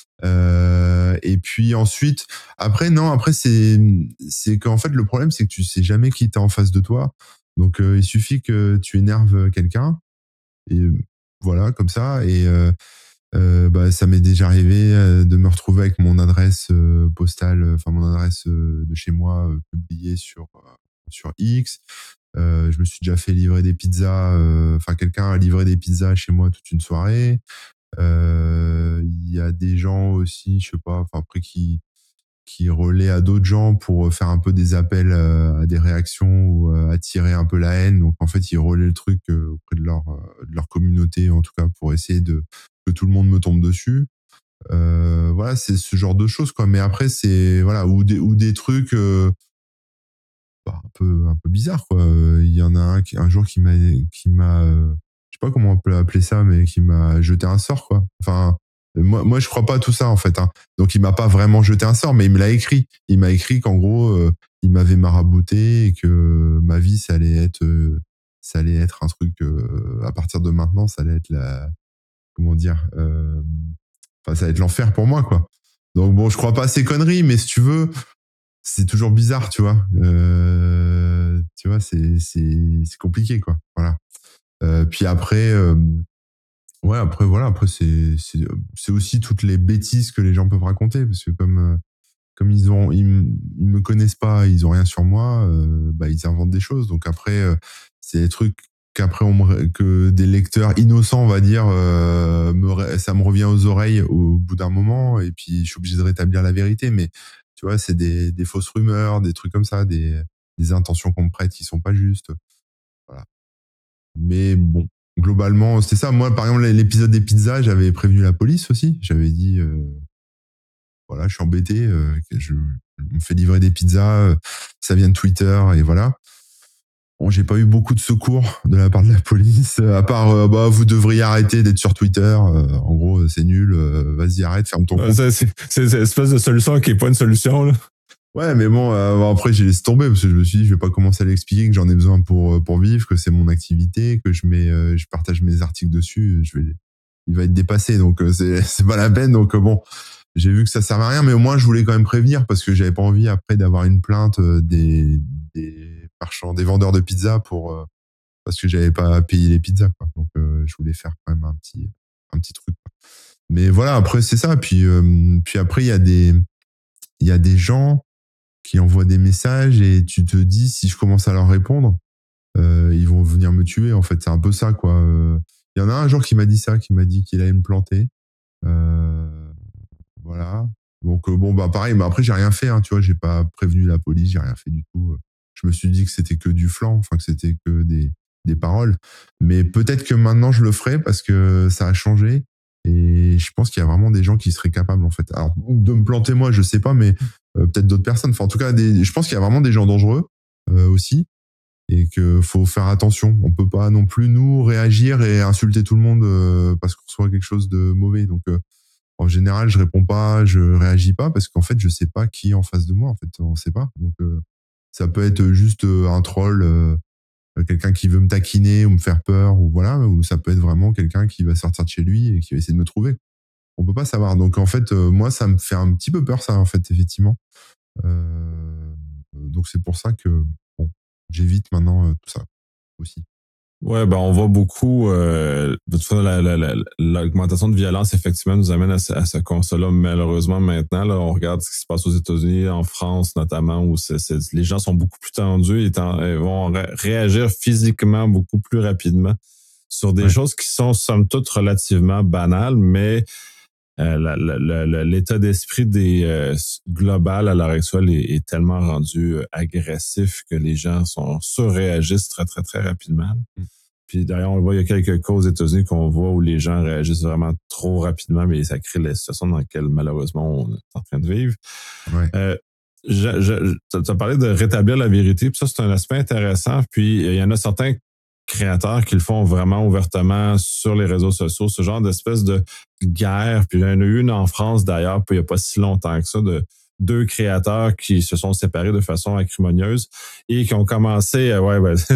Speaker 2: Euh, et puis ensuite, après non, après c'est c'est qu'en fait le problème c'est que tu sais jamais qui t'es en face de toi. Donc euh, il suffit que tu énerves quelqu'un et voilà comme ça et euh, euh, bah ça m'est déjà arrivé euh, de me retrouver avec mon adresse euh, postale, enfin mon adresse euh, de chez moi euh, publiée sur euh, sur X. Euh, je me suis déjà fait livrer des pizzas. euh, Enfin, quelqu'un a livré des pizzas chez moi toute une soirée. Euh, Il y a des gens aussi, je sais pas, enfin après qui qui relaient à d'autres gens pour faire un peu des appels euh, à des réactions ou euh, attirer un peu la haine. Donc en fait, ils relaient le truc euh, auprès de leur euh, de leur communauté, en tout cas pour essayer de que tout le monde me tombe dessus. Euh, voilà, c'est ce genre de choses quoi. Mais après, c'est voilà ou des ou des trucs euh, bah, un peu un peu bizarres quoi. Il y en a un qui un jour qui m'a qui m'a euh, je sais pas comment on peut appeler ça, mais qui m'a jeté un sort quoi. Enfin moi, moi, je crois pas à tout ça en fait. Hein. Donc il m'a pas vraiment jeté un sort, mais il me l'a écrit. Il m'a écrit qu'en gros, euh, il m'avait marabouté et que ma vie, ça allait être, euh, ça allait être un truc. Euh, à partir de maintenant, ça allait être la, comment dire, euh, enfin, ça allait être l'enfer pour moi quoi. Donc bon, je crois pas à ces conneries, mais si tu veux, c'est toujours bizarre, tu vois. Euh, tu vois, c'est c'est c'est compliqué quoi. Voilà. Euh, puis après. Euh, Ouais, après voilà, après c'est c'est c'est aussi toutes les bêtises que les gens peuvent raconter parce que comme euh, comme ils ont ils, m- ils me connaissent pas, ils ont rien sur moi, euh, bah ils inventent des choses. Donc après euh, c'est des trucs qu'après on me, ré- que des lecteurs innocents, on va dire, euh, me, ré- ça me revient aux oreilles au bout d'un moment et puis je suis obligé de rétablir la vérité. Mais tu vois, c'est des des fausses rumeurs, des trucs comme ça, des des intentions qu'on me prête qui sont pas justes. Voilà. Mais bon, globalement, c'est ça. Moi, par exemple, l'épisode des pizzas, j'avais prévenu la police aussi. J'avais dit, euh, voilà, je suis embêté, euh, que je, je me fais livrer des pizzas, euh, ça vient de Twitter, et voilà. Bon, j'ai pas eu beaucoup de secours de la part de la police, euh, à part, euh, bah, vous devriez arrêter d'être sur Twitter. Euh, en gros, euh, c'est nul. euh, vas-y, arrête, ferme ton
Speaker 1: Ouais,
Speaker 2: compte.
Speaker 1: c'est c'est- c'est cette espèce de solution qui est pas une solution, là.
Speaker 2: Ouais, mais bon, euh, bon, après j'ai laissé tomber parce que je me suis dit je vais pas commencer à l'expliquer que j'en ai besoin pour euh, pour vivre, que c'est mon activité, que je mets euh, je partage mes articles dessus, je vais il va être dépassé donc euh, c'est c'est pas la peine donc euh, bon, j'ai vu que ça servait à rien mais au moins je voulais quand même prévenir parce que j'avais pas envie après d'avoir une plainte euh, des des marchands, des vendeurs de pizza pour euh, parce que j'avais pas payé les pizzas quoi. Donc euh, je voulais faire quand même un petit un petit truc. Quoi. Mais voilà, après c'est ça puis euh, puis après il y a des il y a des gens qui envoient des messages et tu te dis si je commence à leur répondre, euh, ils vont venir me tuer. En fait, c'est un peu ça, quoi. Euh, Il y en a un jour qui m'a dit ça, qui m'a dit qu'il allait me planter. Euh, voilà. Donc euh, bon, bah pareil. Mais après, j'ai rien fait. Hein, tu vois, j'ai pas prévenu la police, j'ai rien fait du tout. Je me suis dit que c'était que du flanc, enfin que c'était que des des paroles. Mais peut-être que maintenant je le ferai parce que ça a changé. Et je pense qu'il y a vraiment des gens qui seraient capables, en fait. Alors, de me planter moi, je sais pas, mais euh, peut-être d'autres personnes. Enfin, en tout cas, des, je pense qu'il y a vraiment des gens dangereux euh, aussi et que faut faire attention. On peut pas non plus nous réagir et insulter tout le monde euh, parce qu'on reçoit quelque chose de mauvais. Donc, euh, en général, je réponds pas, je réagis pas parce qu'en fait, je sais pas qui est en face de moi. En fait, on sait pas. Donc, euh, ça peut être juste euh, un troll, euh, quelqu'un qui veut me taquiner ou me faire peur ou voilà, ou ça peut être vraiment quelqu'un qui va sortir de chez lui et qui va essayer de me trouver. On peut pas savoir. Donc en fait, euh, moi, ça me fait un petit peu peur, ça, en fait, effectivement. Euh, donc c'est pour ça que bon, j'évite maintenant euh, tout ça aussi.
Speaker 1: Ouais, ben on voit beaucoup. Euh, de toute façon, la, la, la, l'augmentation de violence effectivement nous amène à ce, à ce constat-là. Malheureusement, maintenant, là, on regarde ce qui se passe aux États-Unis, en France notamment, où c'est, c'est, les gens sont beaucoup plus tendus et ten, vont ré- réagir physiquement beaucoup plus rapidement sur des
Speaker 2: Ouais.
Speaker 1: choses qui sont somme toute relativement banales, mais euh, la, la, la, l'état d'esprit des euh, global à l'heure actuelle est, est tellement rendu agressif que les gens sont surréagissent très très très rapidement. Puis d'ailleurs, on le voit, il y a quelques cas aux États-Unis qu'on voit où les gens réagissent vraiment trop rapidement, mais ça crée la situation dans laquelle malheureusement on est en train de vivre.
Speaker 2: Ouais.
Speaker 1: Euh, je, je, tu as parlé de rétablir la vérité, puis ça, c'est un aspect intéressant. Puis il y en a certains créateurs qui le font vraiment ouvertement sur les réseaux sociaux, ce genre d'espèce de guerre. Puis il y en a eu une en France d'ailleurs, puis il n'y a pas si longtemps que ça, de deux créateurs qui se sont séparés de façon acrimonieuse et qui ont commencé, euh, ouais, ben,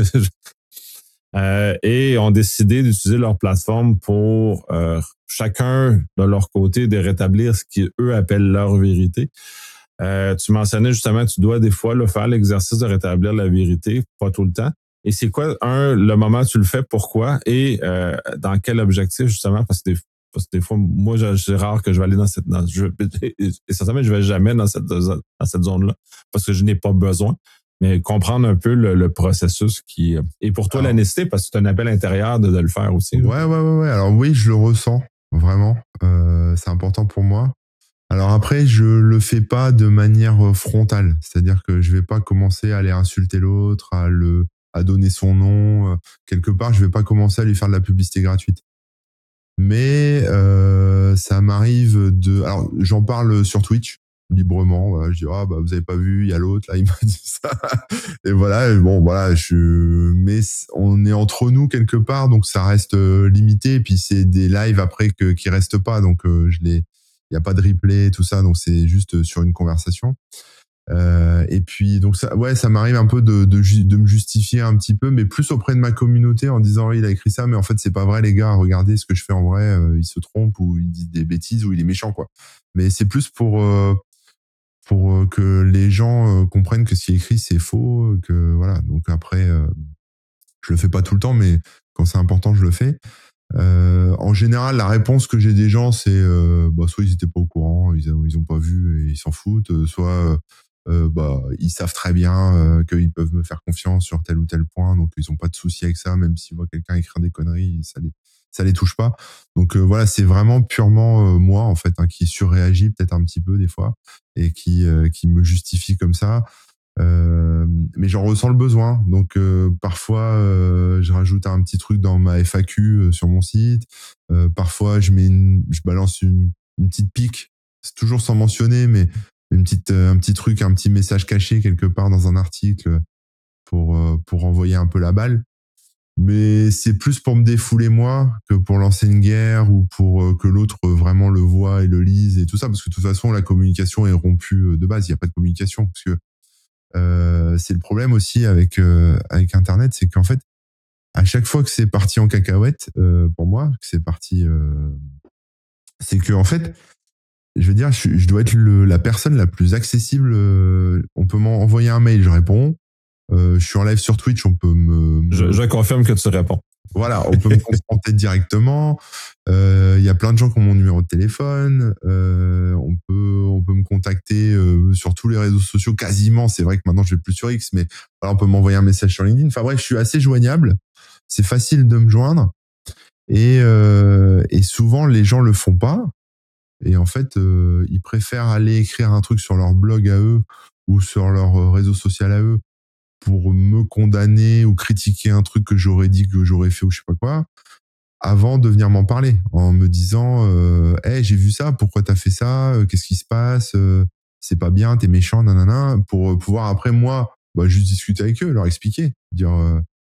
Speaker 1: euh, et ont décidé d'utiliser leur plateforme pour euh, chacun de leur côté de rétablir ce qu'eux appellent leur vérité. Euh, tu mentionnais justement, tu dois des fois là, faire l'exercice de rétablir la vérité, pas tout le temps. Et c'est quoi, un, le moment où tu le fais, pourquoi et euh, dans quel objectif, justement, parce que des, parce que des fois, moi, c'est rare que je vais aller dans cette... Dans, je, et certainement, je vais jamais dans cette, dans cette zone-là parce que je n'ai pas besoin. Mais comprendre un peu le, le processus qui... Et pour toi, Alors, la nécessité, parce que c'est un appel intérieur de, de le faire aussi.
Speaker 2: Ouais, ouais, ouais, ouais. Alors oui, je le ressens, vraiment. Euh, c'est important pour moi. Alors après, je le fais pas de manière frontale. C'est-à-dire que je vais pas commencer à aller insulter l'autre, à le... à donner son nom. Quelque part, je vais pas commencer à lui faire de la publicité gratuite. Mais euh, ça m'arrive de... Alors, j'en parle sur Twitch, librement. Voilà. Je dis, ah, bah, vous avez pas vu, il y a l'autre, là, il m'a dit ça. Et voilà, et bon, voilà, je... Mais on est entre nous quelque part, donc ça reste limité. Et puis, c'est des lives après que, qui restent pas, donc euh, je les... il n'y a pas de replay, tout ça, donc c'est juste sur une conversation. Euh, et puis donc ça, ouais, ça m'arrive un peu de, de de me justifier un petit peu, mais plus auprès de ma communauté en disant oh, il a écrit ça, mais en fait c'est pas vrai les gars, regardez ce que je fais en vrai, euh, il se trompe ou il dit des bêtises ou il est méchant quoi. Mais c'est plus pour euh, pour que les gens euh, comprennent que ce qui est écrit c'est faux, que voilà. Donc après, euh, je le fais pas tout le temps, mais quand c'est important je le fais. Euh, en général, la réponse que j'ai des gens, c'est euh, bah, soit ils étaient pas au courant, ils ils ont pas vu et ils s'en foutent, soit euh, bah ils savent très bien euh, qu'ils peuvent me faire confiance sur tel ou tel point, donc ils ont pas de souci avec ça, même s'ils voient quelqu'un écrire des conneries, ça les ça les touche pas. Donc euh, voilà, c'est vraiment purement euh, moi en fait hein, qui surréagit peut-être un petit peu des fois et qui euh, qui me justifie comme ça. Euh, mais j'en ressens le besoin, donc euh, parfois euh, je rajoute un petit truc dans ma F A Q euh, sur mon site, euh, parfois je mets une, je balance une, une petite pique, c'est toujours sans mentionner, mais une petite, euh, un petit truc, un petit message caché quelque part dans un article pour euh, pour envoyer un peu la balle. Mais c'est plus pour me défouler moi que pour lancer une guerre ou pour euh, que l'autre vraiment le voit et le lise et tout ça, parce que de toute façon la communication est rompue de base, il y a pas de communication parce que Euh, c'est le problème aussi avec euh, avec Internet, c'est qu'en fait, à chaque fois que c'est parti en cacahuète, euh, pour moi, que c'est parti, euh, c'est que en fait, je veux dire, je, je dois être le, la personne la plus accessible. Euh, on peut m'envoyer un mail, je réponds. Euh, je suis en live sur Twitch, on peut me. me...
Speaker 1: Je, je confirme que tu réponds.
Speaker 2: Voilà, on peut me confronter directement. Il euh, y a plein de gens qui ont mon numéro de téléphone. Euh, on peut, on peut me contacter euh, sur tous les réseaux sociaux quasiment. C'est vrai que maintenant je vais plus sur X, mais voilà, on peut m'envoyer un message sur LinkedIn. Enfin bref, je suis assez joignable. C'est facile de me joindre. Et, euh, et souvent les gens le font pas. Et en fait, euh, ils préfèrent aller écrire un truc sur leur blog à eux ou sur leur réseau social à eux pour me condamner ou critiquer un truc que j'aurais dit, que j'aurais fait ou je sais pas quoi, avant de venir m'en parler, en me disant euh, hey, j'ai vu ça, pourquoi t'as fait ça, qu'est-ce qui se passe, c'est pas bien, t'es méchant, nanana, pour pouvoir après moi bah, juste discuter avec eux, leur expliquer, dire euh,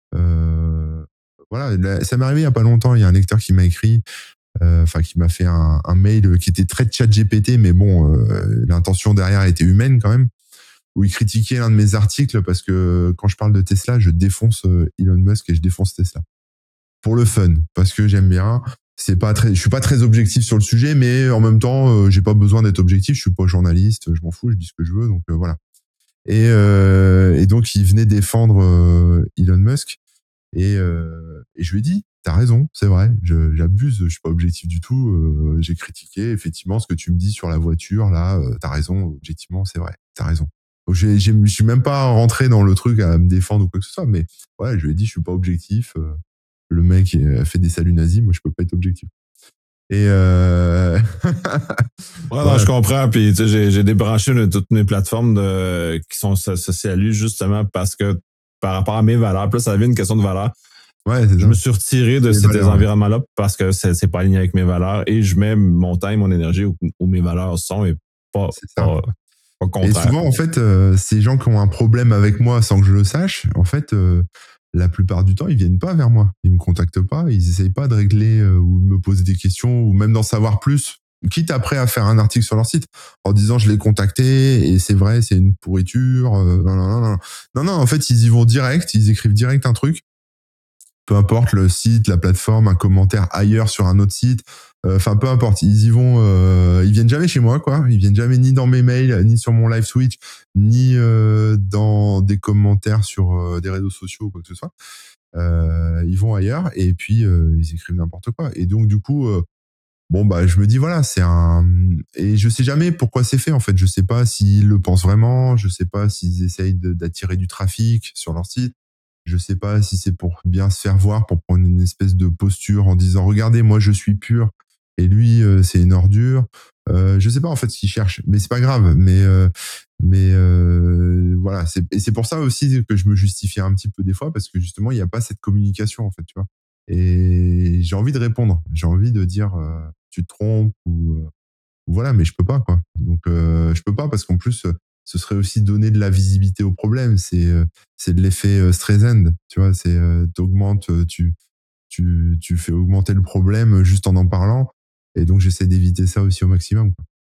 Speaker 2: euh, voilà, ça m'est arrivé il y a pas longtemps, il y a un lecteur qui m'a écrit, enfin euh, qui m'a fait un, un mail qui était très chat G P T, mais bon, euh, l'intention derrière était humaine quand même, où il critiquait l'un de mes articles parce que quand je parle de Tesla, je défonce Elon Musk et je défonce Tesla. Pour le fun, parce que j'aime bien. C'est pas très, je suis pas très objectif sur le sujet, mais en même temps, euh, j'ai pas besoin d'être objectif. Je suis pas journaliste, je m'en fous, je dis ce que je veux, donc euh, voilà. Et, euh, et donc il venait défendre euh, Elon Musk et, euh, et je lui ai dit, t'as raison, c'est vrai, je, j'abuse, je suis pas objectif du tout. Euh, j'ai critiqué effectivement ce que tu me dis sur la voiture là. Euh, t'as raison, objectivement, c'est vrai, t'as raison. Donc j'ai, j'ai, je suis même pas rentré dans le truc à me défendre ou quoi que ce soit, mais ouais, je lui ai dit, je suis pas objectif. Euh, le mec a fait des saluts nazis, moi je peux pas être objectif. Et euh...
Speaker 1: ouais, non, ouais. Je comprends. Puis tu sais, j'ai, j'ai débranché une, toutes mes plateformes de, qui sont associées à lui justement parce que par rapport à mes valeurs, plus ça devient une question de valeur.
Speaker 2: Ouais, c'est
Speaker 1: Je
Speaker 2: ça.
Speaker 1: me suis retiré de
Speaker 2: Les
Speaker 1: ces
Speaker 2: valeurs, ouais.
Speaker 1: environnements-là parce que c'est, c'est pas aligné avec mes valeurs et je mets mon temps et mon énergie où, où mes valeurs sont et pas,
Speaker 2: C'est ça.
Speaker 1: pas, pas
Speaker 2: Et
Speaker 1: contraire.
Speaker 2: souvent, en fait, euh, ces gens qui ont un problème avec moi sans que je le sache, en fait, euh, la plupart du temps, ils viennent pas vers moi. Ils me contactent pas, ils essayent pas de régler euh, ou de me poser des questions ou même d'en savoir plus. Quitte après à faire un article sur leur site en disant je l'ai contacté et c'est vrai, c'est une pourriture. Euh, non, non, non, non. Non, non, en fait, ils y vont direct, ils écrivent direct un truc. Peu importe le site, la plateforme, un commentaire ailleurs sur un autre site. Enfin, euh, peu importe. Ils y vont, euh, ils viennent jamais chez moi, quoi. Ils viennent jamais ni dans mes mails, ni sur mon live Switch, ni euh, dans des commentaires sur euh, des réseaux sociaux ou quoi que ce soit. Euh, ils vont ailleurs et puis euh, ils écrivent n'importe quoi. Et donc, du coup, euh, bon, bah, je me dis, voilà, c'est un. Et je sais jamais pourquoi c'est fait, en fait. Je sais pas s'ils le pensent vraiment. Je sais pas s'ils essayent de, d'attirer du trafic sur leur site. Je sais pas si c'est pour bien se faire voir, pour prendre une espèce de posture en disant regardez, moi je suis pur et lui euh, c'est une ordure. Euh, je sais pas en fait ce qu'il cherche, mais c'est pas grave. Mais euh, mais euh, voilà, c'est et c'est pour ça aussi que je me justifie un petit peu des fois parce que justement il n'y a pas cette communication en fait, tu vois. Et j'ai envie de répondre, j'ai envie de dire euh, tu te trompes ou euh, voilà, mais je peux pas quoi. Donc euh, je peux pas parce qu'en plus euh, ce serait aussi donner de la visibilité au problème. C'est euh, c'est de l'effet euh, Streisand, tu vois. C'est euh, t'augmentes, euh, tu tu tu fais augmenter le problème juste en en parlant. Et donc j'essaie d'éviter ça aussi au maximum, quoi.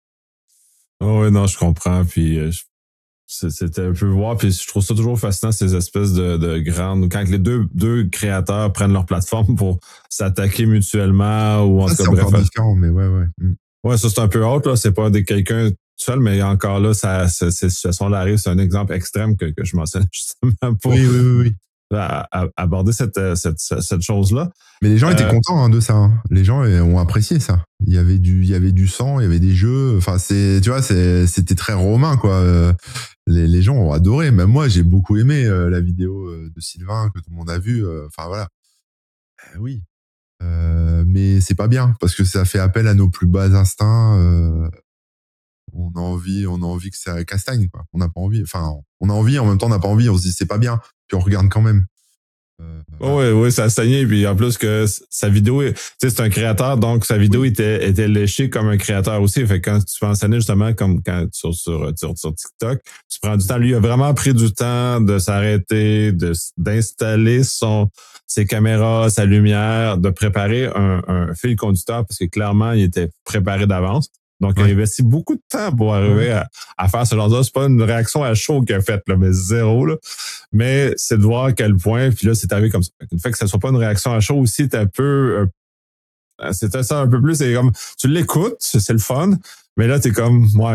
Speaker 1: Oh, ouais, non, je comprends. Puis euh, je- c'est- c'était un peu voir. Puis je trouve ça toujours fascinant ces espèces de, de grandes quand les deux deux créateurs prennent leur plateforme pour s'attaquer mutuellement ou en
Speaker 2: Ça
Speaker 1: tout cas
Speaker 2: c'est
Speaker 1: bref.
Speaker 2: encore différent, mais ouais ouais. Mm.
Speaker 1: Ouais, ça c'est un peu autre là. C'est pas des quelqu'un seul, mais encore là, ça, c'est- ces situations-là arrivent. C'est un exemple extrême que, que je mentionne justement pour
Speaker 2: Oui oui oui oui.
Speaker 1: à- à- aborder cette, euh, cette, cette, cette chose-là.
Speaker 2: Mais les gens étaient
Speaker 1: Euh,
Speaker 2: contents hein, de ça, hein. Les gens euh, ont apprécié ça. Il y avait du, il y avait du sang, il y avait des jeux. Enfin, c'est, tu vois, c'est, c'était très romain, quoi. Euh, Les, les gens ont adoré. Même moi, j'ai beaucoup aimé euh, la vidéo euh, de Sylvain que tout le monde a vue. Euh, Enfin voilà. Euh, oui. Euh, mais c'est pas bien parce que ça fait appel à nos plus bas instincts. Euh, on a envie, on a envie que ça castagne, quoi. On n'a pas envie. Enfin, on a envie, en même temps, on n'a pas envie. On se dit c'est pas bien, puis on regarde quand même. Euh, voilà.
Speaker 1: ouais, ouais, ça a saigné. Puis en plus que sa vidéo, tu sais, c'est un créateur, donc sa vidéo
Speaker 2: Oui.
Speaker 1: était, était léchée comme un créateur aussi. Fait que quand tu mentionnais justement comme quand sur, sur, sur, sur TikTok, tu prends du temps. Lui il a vraiment pris du temps de s'arrêter, de d'installer son ses caméras, sa lumière, de préparer un, un fil conducteur parce que clairement, il était préparé d'avance. Donc, il a
Speaker 2: Ouais.
Speaker 1: investi beaucoup de temps pour arriver
Speaker 2: Ouais.
Speaker 1: à, à faire ce genre-là. C'est pas une réaction à chaud qu'il a faite, là, mais zéro, là. Mais c'est de voir à quel point, puis là, c'est arrivé comme ça. Le fait que ça soit pas une réaction à chaud aussi, c'est un peu, euh, c'était ça un peu plus, c'est comme, tu l'écoutes, c'est, c'est le fun, mais là, t'es comme, ouais.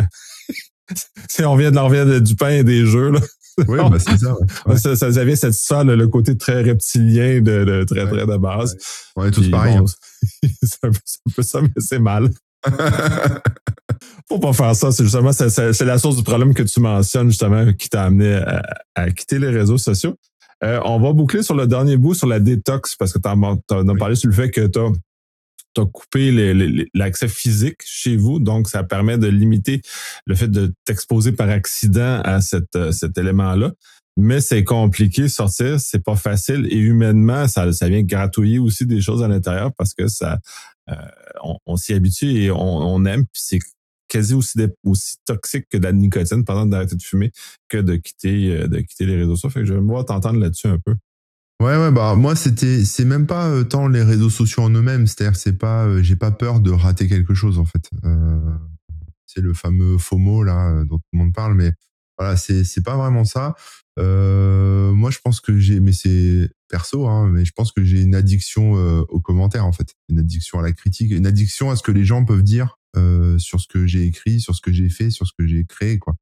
Speaker 1: On vient de l'en vient du pain et des jeux, là.
Speaker 2: Oui, bah c'est ça. Ouais. Ouais.
Speaker 1: Ça, ça avait cette ça, le, le côté très reptilien de, de très,
Speaker 2: Ouais.
Speaker 1: très de base.
Speaker 2: Ouais. On est tous
Speaker 1: Puis,
Speaker 2: pareils.
Speaker 1: bon,
Speaker 2: Hein.
Speaker 1: c'est, un peu, c'est un peu ça, mais c'est mal. Faut pas faire ça. C'est justement, c'est, c'est, c'est la source du problème que tu mentionnes, justement, qui t'a amené à, à quitter les réseaux sociaux. Euh, on va boucler sur le dernier bout, sur la détox, parce que tu en as oui. parlé sur le fait que tu as coupé les, les, l'accès physique chez vous, donc ça permet de limiter le fait de t'exposer par accident à cette, cet élément-là. Mais c'est compliqué sortir, c'est pas facile et humainement, ça, ça vient gratouiller aussi des choses à l'intérieur parce que ça, euh, on, on s'y habitue et on, on aime, puis c'est quasi aussi, de, aussi toxique que de la nicotine, par exemple, d'arrêter de fumer que de quitter, de quitter les réseaux sociaux. Fait que je vais me t'entendre là-dessus un peu.
Speaker 2: Ouais, ouais, bah moi c'était, c'est même pas euh, tant les réseaux sociaux en eux-mêmes, c'est-à-dire c'est pas, euh, j'ai pas peur de rater quelque chose en fait. Euh, c'est le fameux FOMO là dont tout le monde parle, mais voilà, c'est c'est pas vraiment ça. Euh, moi je pense que j'ai, mais c'est perso, hein, mais je pense que j'ai une addiction euh, aux commentaires en fait, une addiction à la critique, une addiction à ce que les gens peuvent dire euh, sur ce que j'ai écrit, sur ce que j'ai fait, sur ce que j'ai créé quoi.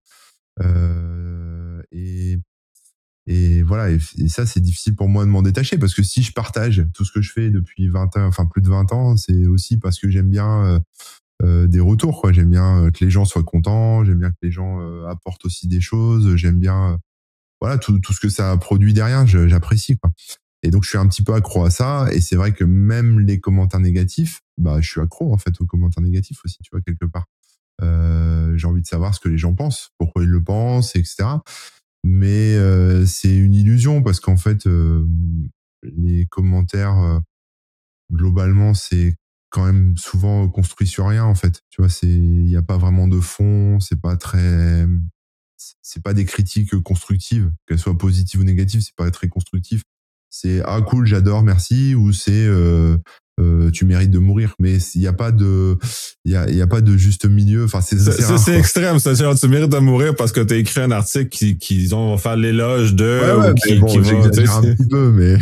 Speaker 2: Euh, et Et voilà, et, et ça, c'est difficile pour moi de m'en détacher parce que si je partage tout ce que je fais depuis vingt ans, enfin plus de vingt ans, c'est aussi parce que j'aime bien euh, euh, des retours, quoi. J'aime bien que les gens soient contents, j'aime bien que les gens euh, apportent aussi des choses, j'aime bien, euh, voilà, tout, tout ce que ça produit derrière, je, j'apprécie, quoi. Et donc, je suis un petit peu accro à ça. Et c'est vrai que même les commentaires négatifs, bah, je suis accro, en fait, aux commentaires négatifs aussi, tu vois, quelque part. Euh, j'ai envie de savoir ce que les gens pensent, pourquoi ils le pensent, et cetera. Mais euh, c'est une illusion parce qu'en fait, euh, les commentaires, euh, globalement, c'est quand même souvent construit sur rien, en fait. Tu vois, c'est, il n'y a pas vraiment de fond, c'est pas très, c'est pas des critiques constructives, qu'elles soient positives ou négatives, c'est pas très constructif. C'est ah cool, j'adore, merci, ou c'est euh, euh, tu mérites de mourir. Mais il y a pas de, il y a, y a pas de juste milieu. Enfin, c'est
Speaker 1: c'est,
Speaker 2: c'est,
Speaker 1: c'est extrême, c'est genre tu mérites de mourir parce que t'as écrit un article qui, qui vont faire l'éloge de,
Speaker 2: ouais, ouais,
Speaker 1: ou qui,
Speaker 2: bon,
Speaker 1: qui va,
Speaker 2: j'exagère un petit peu, mais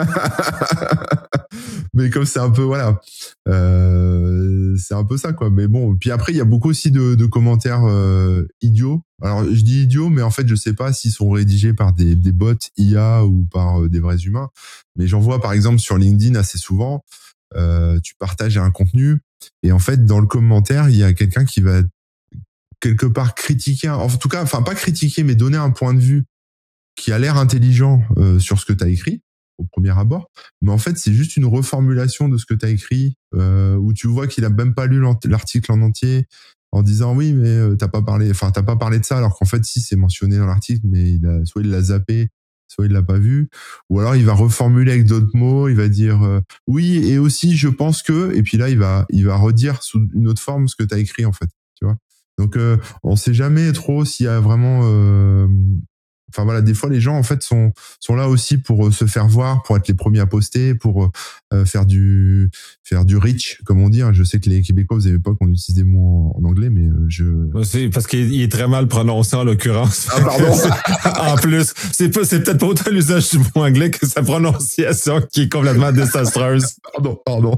Speaker 2: mais comme c'est un peu voilà, euh, c'est un peu ça quoi. Mais bon, puis après il y a beaucoup aussi de, de commentaires euh, idiots. Alors je dis idiots, mais en fait je sais pas s'ils sont rédigés par des, des bots I A ou par euh, des vrais humains. Mais j'en vois par exemple sur LinkedIn assez souvent. Euh, tu partages un contenu et en fait dans le commentaire il y a quelqu'un qui va quelque part critiquer, en tout cas, enfin pas critiquer, mais donner un point de vue qui a l'air intelligent euh, sur ce que tu as écrit au premier abord, mais en fait c'est juste une reformulation de ce que tu as écrit, euh, où tu vois qu'il a même pas lu l'article en entier, en disant oui mais euh, t'as pas parlé, enfin t'as pas parlé de ça, alors qu'en fait si c'est mentionné dans l'article, mais il a, soit il l'a zappé, soit il l'a pas vu, ou alors il va reformuler avec d'autres mots, il va dire euh, oui et aussi je pense que, et puis là il va il va redire sous une autre forme ce que tu as écrit en fait, tu vois. Donc euh, on sait jamais trop s'il y a vraiment euh, enfin voilà, des fois les gens en fait sont sont là aussi pour euh, se faire voir, pour être les premiers à poster, pour euh, faire du faire du reach comme on dit. Hein. Je sais que les Québécois vous avez pas qu'on utilise des mots en, en anglais, mais euh, je
Speaker 1: c'est parce qu'il est très mal prononcé en l'occurrence.
Speaker 2: Ah pardon.
Speaker 1: En plus, c'est pas c'est peut-être pas autant l'usage du mot anglais que sa prononciation qui est complètement désastreuse.
Speaker 2: Pardon, pardon.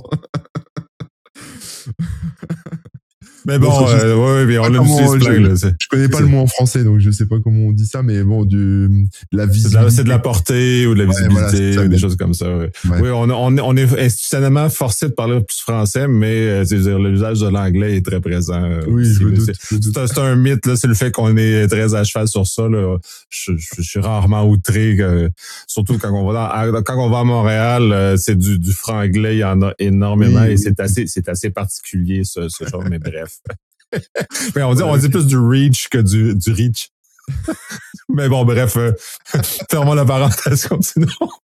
Speaker 1: Mais bon, bon euh, ouais, ouais, on l'a utilisé plein, là.
Speaker 2: Je connais pas le mot en français, donc je sais pas comment on dit ça, mais bon, du, la visibilité.
Speaker 1: C'est de la, de la portée ou de la visibilité, ouais, voilà, ou des choses comme ça, ouais. Ouais. Oui, on, on, on est institutionnellement forcé de parler plus français, mais c'est dire l'usage de l'anglais est très présent.
Speaker 2: Oui,
Speaker 1: aussi,
Speaker 2: je me doute.
Speaker 1: C'est un mythe, là, c'est le fait qu'on est très à cheval sur ça, là. Je, je, je suis rarement outré, euh, surtout quand on va dans, quand on va à Montréal, euh, c'est du, du franglais, il y en a énormément, oui, et oui. c'est assez, c'est assez particulier, ce, ce genre, mais bref. Mais on dit, on dit plus du reach que du, du reach. Mais bon, bref, euh, fermons la parenthèse, continuons.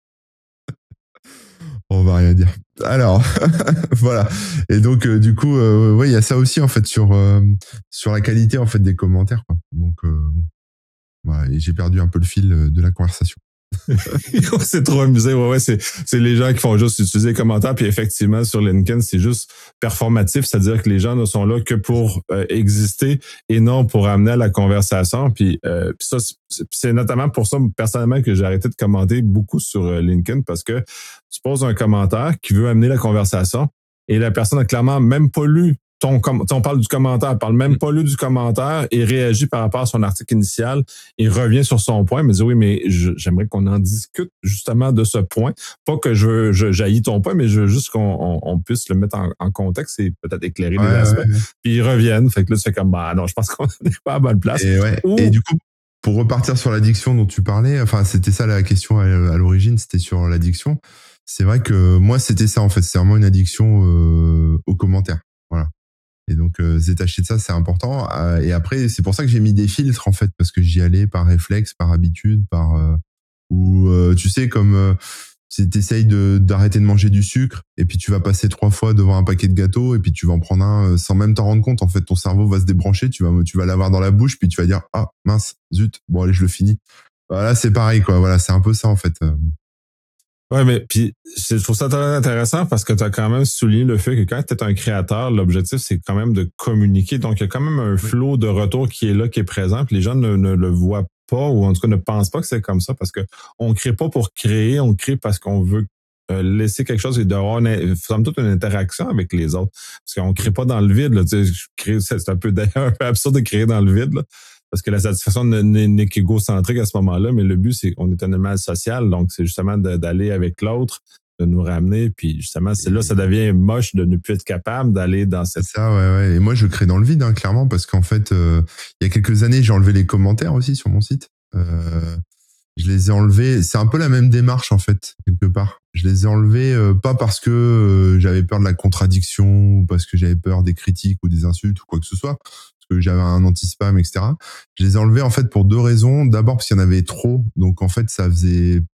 Speaker 2: On va rien dire. Alors, voilà. Et donc, euh, du coup, euh, ouais, il y a ça aussi, en fait, sur, euh, sur la qualité, en fait, des commentaires, quoi. Donc, euh, voilà. Et j'ai perdu un peu le fil de la conversation.
Speaker 1: C'est trop amusé, ouais, ouais, c'est, c'est les gens qui font juste utiliser les commentaires, puis effectivement, sur LinkedIn, c'est juste performatif, c'est-à-dire que les gens ne sont là que pour euh, exister et non pour amener à la conversation, puis, euh, puis ça, c'est, c'est notamment pour ça, personnellement, que j'ai arrêté de commenter beaucoup sur euh, LinkedIn, parce que tu poses un commentaire qui veut amener la conversation, et la personne a clairement même pas lu ton, on parle du commentaire, elle parle même pas lu du commentaire et réagit par rapport à son article initial et revient sur son point, me dit oui, mais je, j'aimerais qu'on en discute justement de ce point. Pas que je, je jaillis ton point, mais je veux juste qu'on on, on puisse le mettre en, en contexte et peut-être éclairer ouais, les aspects. Ouais, ouais. Puis ils reviennent. Fait que là, tu fais comme, bah non, je pense qu'on n'est pas à la bonne place.
Speaker 2: Et, ouais.
Speaker 1: Ou,
Speaker 2: et du coup, pour repartir sur l'addiction dont tu parlais, enfin, c'était ça la question à, à l'origine, c'était sur l'addiction. C'est vrai que moi, c'était ça en fait. C'est vraiment une addiction euh, aux commentaires. Voilà. Et donc, euh, se détacher de ça, c'est important. Euh, et après, c'est pour ça que j'ai mis des filtres, en fait, parce que j'y allais par réflexe, par habitude, par... Euh, ou, euh, tu sais, comme euh, tu essayes de, d'arrêter de manger du sucre, et puis tu vas passer trois fois devant un paquet de gâteaux, et puis tu vas en prendre un euh, sans même t'en rendre compte. En fait, ton cerveau va se débrancher, tu vas, tu vas l'avoir dans la bouche, puis tu vas dire « Ah, mince, zut, bon, allez, je le finis. » Voilà, c'est pareil, quoi. Voilà, c'est un peu ça, en fait.
Speaker 1: Ouais, mais puis je trouve ça très intéressant parce que tu as quand même souligné le fait que quand tu es un créateur, l'objectif, c'est quand même de communiquer. Donc, il y a quand même un flot de retour qui est là, qui est présent, puis les gens ne, ne le voient pas ou en tout cas ne pensent pas que c'est comme ça parce que on crée pas pour créer, on crée parce qu'on veut euh, laisser quelque chose et d'avoir une, somme toute une interaction avec les autres. Parce qu'on crée pas dans le vide. Là, tu sais, crée, c'est un peu d'ailleurs un peu absurde de créer dans le vide. Là. Parce que la satisfaction n'est qu'égocentrique à ce moment-là, mais le but, c'est qu'on est un animal social, donc c'est justement d'aller avec l'autre, de nous ramener, puis justement, c'est là, ça devient moche de ne plus être capable d'aller dans cette...
Speaker 2: C'est ça, ouais, ouais. Et moi, je crée dans le vide, hein, clairement, parce qu'en fait, euh, il y a quelques années, j'ai enlevé les commentaires aussi sur mon site. Euh, je les ai enlevés, c'est un peu la même démarche, en fait, quelque part. Je les ai enlevés, euh, pas parce que euh, j'avais peur de la contradiction, ou parce que j'avais peur des critiques ou des insultes ou quoi que ce soit, que j'avais un anti-spam, et cetera. Je les ai enlevés en fait pour deux raisons. D'abord parce qu'il y en avait trop, donc en fait ça faisait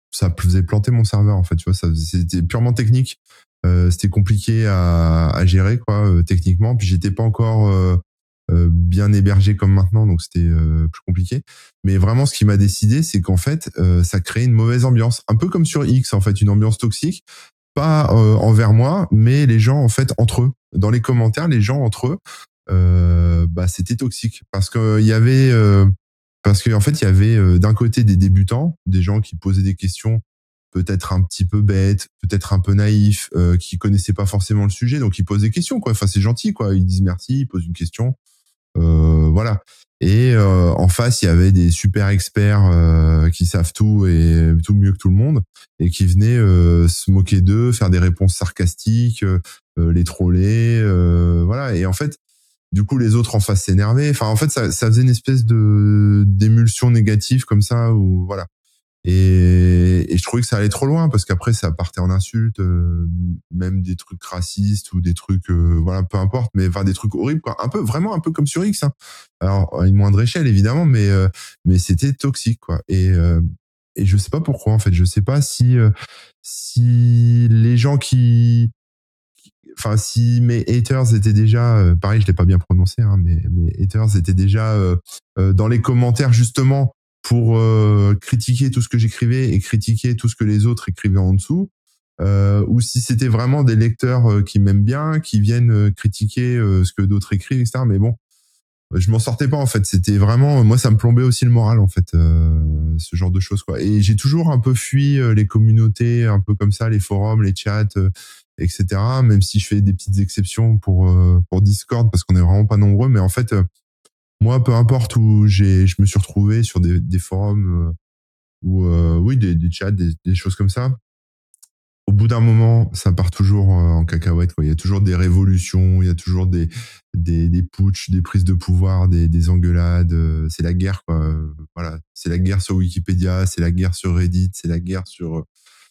Speaker 2: ça faisait planter mon serveur en fait, tu vois, ça c'était purement technique. Euh, c'était compliqué à, à gérer quoi, euh, techniquement. Puis j'étais pas encore euh, euh, bien hébergé comme maintenant, donc c'était euh, plus compliqué. Mais vraiment, ce qui m'a décidé, c'est qu'en fait, euh, ça créait une mauvaise ambiance, un peu comme sur X en fait, une ambiance toxique, pas euh, envers moi, mais les gens en fait entre eux. Dans les commentaires, les gens entre eux, euh, bah c'était toxique parce que il y avait euh, parce qu'en fait, il y avait euh, d'un côté des débutants, des gens qui posaient des questions peut-être un petit peu bêtes, peut-être un peu naïfs, euh, qui connaissaient pas forcément le sujet, donc ils posent des questions, quoi. Enfin, c'est gentil, quoi. Ils disent merci, ils posent une question, euh, voilà. Et euh, en face, il y avait des super experts euh, qui savent tout et tout mieux que tout le monde, et qui venaient euh, se moquer d'eux, faire des réponses sarcastiques, euh, les troller, euh, voilà. Et en fait, du coup, les autres en face s'énervaient. Enfin, en fait, ça, ça faisait une espèce de d'émulsion négative comme ça, ou voilà. Et, et je trouvais que ça allait trop loin parce qu'après ça partait en insultes, euh, même des trucs racistes ou des trucs, euh, voilà, peu importe, mais enfin des trucs horribles, quoi. Un peu, vraiment un peu comme sur X. Hein. Alors à une moindre échelle évidemment, mais euh, mais c'était toxique, quoi. Et euh, et je sais pas pourquoi en fait. Je sais pas si euh, si les gens qui Enfin, si mes haters étaient déjà, euh, pareil, je l'ai pas bien prononcé, hein, mais mes haters étaient déjà euh, euh, dans les commentaires justement pour euh, critiquer tout ce que j'écrivais et critiquer tout ce que les autres écrivaient en dessous, euh, ou si c'était vraiment des lecteurs euh, qui m'aiment bien, qui viennent euh, critiquer euh, ce que d'autres écrivent, et cetera. Mais bon, je m'en sortais pas en fait. C'était vraiment, moi, ça me plombait aussi le moral en fait, euh, ce genre de choses, quoi. Et j'ai toujours un peu fui euh, les communautés, un peu comme ça, les forums, les chats, euh, et cetera. Même si je fais des petites exceptions pour euh, pour Discord parce qu'on est vraiment pas nombreux, mais en fait, euh, moi, peu importe où j'ai, je me suis retrouvé sur des, des forums euh, ou euh, oui, des, des chats, des, des choses comme ça. Au bout d'un moment, ça part toujours euh, en cacahuète, quoi. Il y a toujours des révolutions, il y a toujours des, des, des putschs, des prises de pouvoir, des, des engueulades. euh, C'est la guerre, quoi. Euh, Voilà. C'est la guerre sur Wikipédia, c'est la guerre sur Reddit, c'est la guerre sur,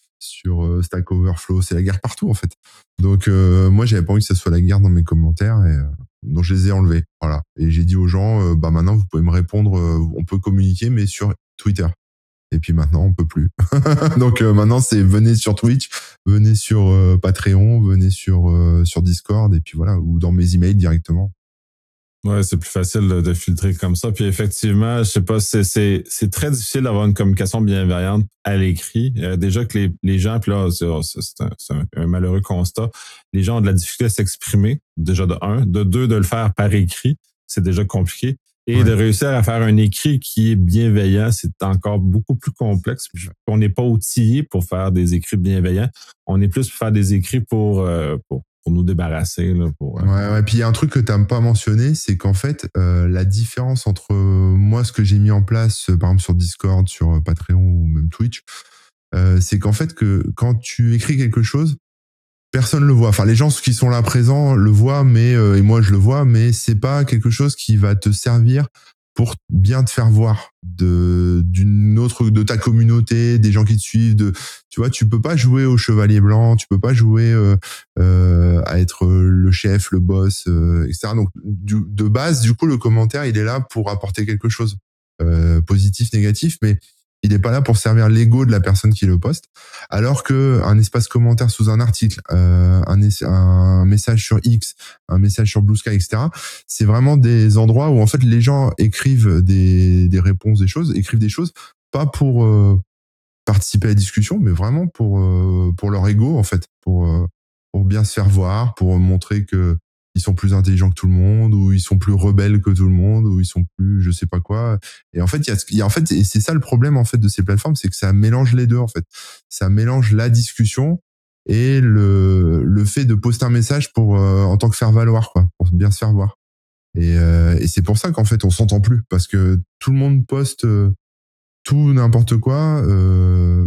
Speaker 2: sur euh, Stack Overflow, c'est la guerre partout, en fait. Donc, euh, moi, j'avais pas envie que ça soit la guerre dans mes commentaires, et euh, donc je les ai enlevés. Voilà. Et j'ai dit aux gens, euh, bah maintenant, vous pouvez me répondre, euh, on peut communiquer, mais sur Twitter. Et puis maintenant, on peut plus. Donc euh, maintenant, c'est venez sur Twitch, venez sur euh, Patreon, venez sur euh, sur Discord, et puis voilà, ou dans mes emails directement.
Speaker 1: Ouais, c'est plus facile de, de filtrer comme ça. Puis effectivement, je sais pas, c'est c'est c'est très difficile d'avoir une communication bienveillante à l'écrit. Euh, déjà que les les gens, puis là, c'est c'est un, c'est un, un malheureux constat, les gens ont de la difficulté à s'exprimer. Déjà de un, de deux, de le faire par écrit, c'est déjà compliqué. Et ouais. de réussir à faire un écrit qui est bienveillant, c'est encore beaucoup plus complexe. On n'est pas outillé pour faire des écrits bienveillants. On est plus pour faire des écrits pour euh, pour pour nous débarrasser. Là, pour, euh...
Speaker 2: Ouais, ouais. Puis il y a un truc que tu n'as pas mentionné, c'est qu'en fait, euh, la différence entre euh, moi, ce que j'ai mis en place, euh, par exemple sur Discord, sur Patreon ou même Twitch, euh, c'est qu'en fait, que quand tu écris quelque chose, personne le voit. Enfin, les gens qui sont là présents le voient, mais euh, et moi je le vois, mais c'est pas quelque chose qui va te servir pour bien te faire voir de d'une autre de ta communauté, des gens qui te suivent. De, tu vois, tu peux pas jouer au chevalier blanc, tu peux pas jouer euh, euh, à être le chef, le boss, euh, et cetera. Donc du, de base, du coup, le commentaire il est là pour apporter quelque chose, euh, positif, négatif, mais il n'est pas là pour servir l'ego de la personne qui le poste, alors que un espace commentaire sous un article, euh, un, un message sur X, un message sur Blue Sky, et cetera, c'est vraiment des endroits où en fait les gens écrivent des, des réponses, des choses, écrivent des choses, pas pour euh, participer à la discussion, mais vraiment pour euh, pour leur ego en fait, pour euh, pour bien se faire voir, pour montrer que ils sont plus intelligents que tout le monde, ou ils sont plus rebelles que tout le monde, ou ils sont plus je sais pas quoi. Et en fait, il y a, il y a en fait, et c'est ça le problème en fait de ces plateformes, c'est que ça mélange les deux en fait. Ça mélange la discussion et le le fait de poster un message pour euh, en tant que faire valoir, quoi, pour bien se faire voir. Et, euh, et c'est pour ça qu'en fait on s'entend plus, parce que tout le monde poste euh, tout n'importe quoi euh,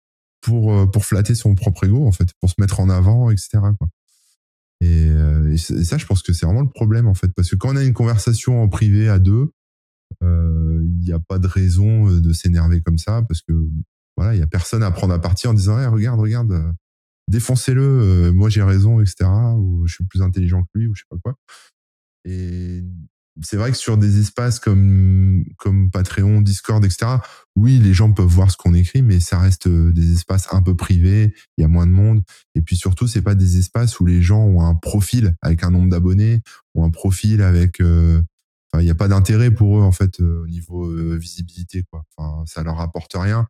Speaker 2: pour pour flatter son propre ego en fait, pour se mettre en avant, et cetera quoi. Et, euh, et ça, je pense que c'est vraiment le problème en fait, parce que quand on a une conversation en privé à deux, il euh, n'y a pas de raison de s'énerver comme ça, parce que voilà, il y a personne à prendre à partie en disant hey, regarde, regarde, euh, défoncez-le, euh, moi j'ai raison, et cetera. Ou je suis plus intelligent que lui, ou je sais pas quoi. Et c'est vrai que sur des espaces comme, comme Patreon, Discord, et cetera, oui, les gens peuvent voir ce qu'on écrit, mais ça reste des espaces un peu privés, il y a moins de monde. Et puis surtout, c'est pas des espaces où les gens ont un profil avec un nombre d'abonnés, ou un profil avec... Euh, enfin, il n'y a pas d'intérêt pour eux, en fait, euh, au niveau euh, visibilité, quoi. Enfin, ça leur apporte rien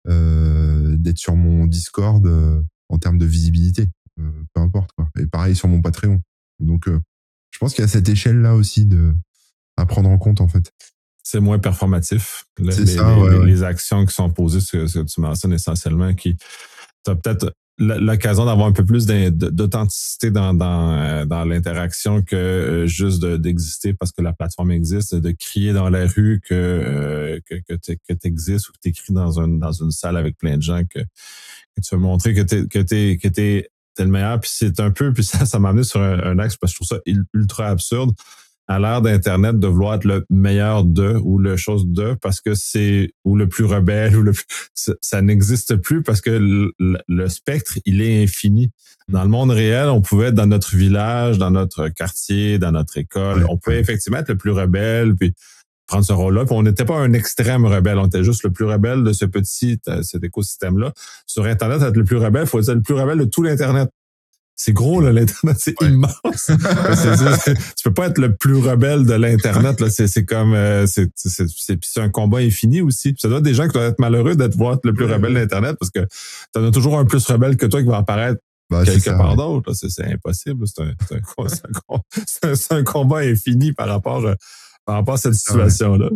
Speaker 2: euh, d'être sur mon Discord euh, en termes de visibilité. Euh, peu importe, quoi. Et pareil sur mon Patreon. Donc, euh, je pense qu'il y a cette échelle-là aussi de, à prendre en compte, en fait.
Speaker 1: C'est moins performatif. Le,
Speaker 2: c'est
Speaker 1: les,
Speaker 2: ça,
Speaker 1: les,
Speaker 2: ouais,
Speaker 1: les,
Speaker 2: ouais.
Speaker 1: les actions qui sont posées, ce que, ce que tu mentionnes essentiellement, qui tu as peut-être l'occasion d'avoir un peu plus d'authenticité dans, dans, dans l'interaction que juste de, d'exister parce que la plateforme existe, de crier dans la rue que, que, que tu que existes ou que tu écris dans une, dans une salle avec plein de gens, que, que tu veux montrer que tu que t'es, que t'es, t'es le meilleur. Puis c'est un peu, puis ça, ça m'a amené sur un, un axe parce que je trouve ça ultra absurde à l'ère d'Internet de vouloir être le meilleur de ou le chose de parce que c'est ou le plus rebelle ou le plus, ça, ça n'existe plus parce que le, le spectre, il est infini. Dans le monde réel, on pouvait être dans notre village, dans notre quartier, dans notre école. Ouais, on pouvait ouais. effectivement être le plus rebelle puis prendre ce rôle-là. Puis on n'était pas un extrême rebelle. On était juste le plus rebelle de ce petit, cet écosystème-là. Sur Internet, être le plus rebelle, il faut être le plus rebelle de tout l'Internet. C'est gros, là, l'Internet, c'est ouais. immense. c'est, c'est, c'est, tu peux pas être le plus rebelle de l'Internet, là. C'est, c'est comme, euh, c'est, c'est, c'est, c'est un combat infini aussi. Puis ça doit être des gens qui doivent être malheureux d'être voir être le plus ouais. rebelle de l'Internet parce que t'en as toujours un plus rebelle que toi qui va apparaître bah, quelque ça, part ouais. d'autre. C'est, c'est impossible. C'est un, c'est, un, c'est, un, c'est, un, c'est un combat infini par rapport, par rapport à cette situation-là.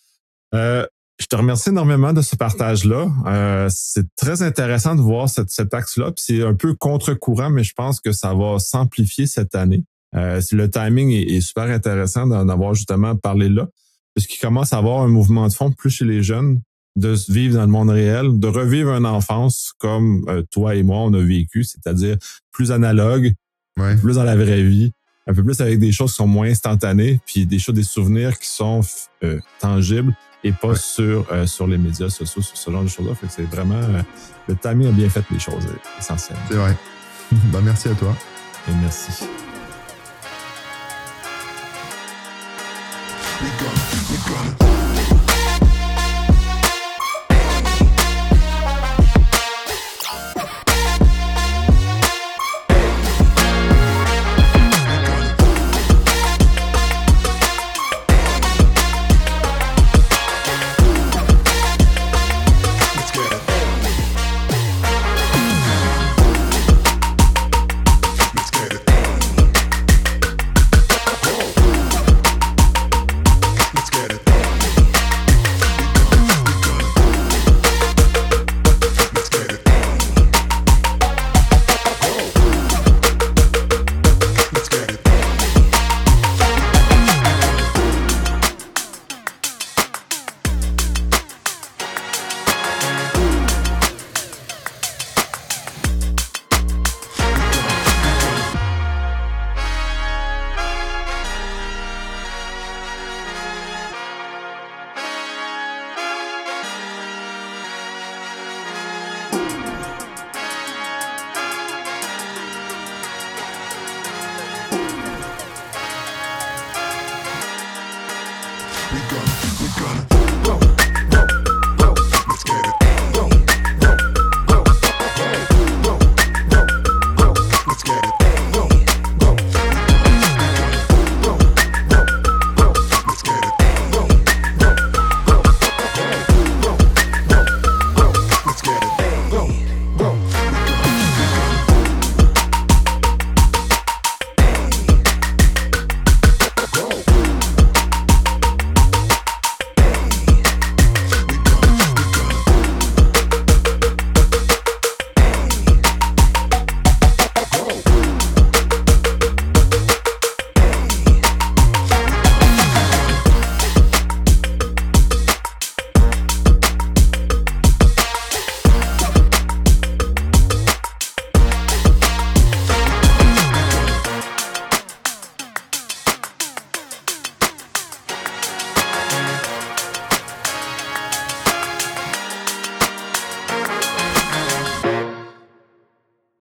Speaker 1: Euh, Je te remercie énormément de ce partage-là. Euh, c'est très intéressant de voir cette, cet axe-là. Puis c'est un peu contre-courant, mais je pense que ça va s'amplifier cette année. Euh, le timing est, est super intéressant d'en avoir justement parlé là, puisqu'il commence à avoir un mouvement de fond plus chez les jeunes, de vivre dans le monde réel, de revivre une enfance comme euh, toi et moi, on a vécu, c'est-à-dire plus analogue, ouais. plus dans la vraie vie, un peu plus avec des choses qui sont moins instantanées, puis des choses, des souvenirs qui sont euh, tangibles, et pas ouais. sur euh, sur les médias sociaux, sur ce genre de choses-là. Fait que c'est vraiment... Euh, le timing a bien fait les choses essentielles.
Speaker 2: C'est vrai. bah, merci à toi.
Speaker 1: Et merci.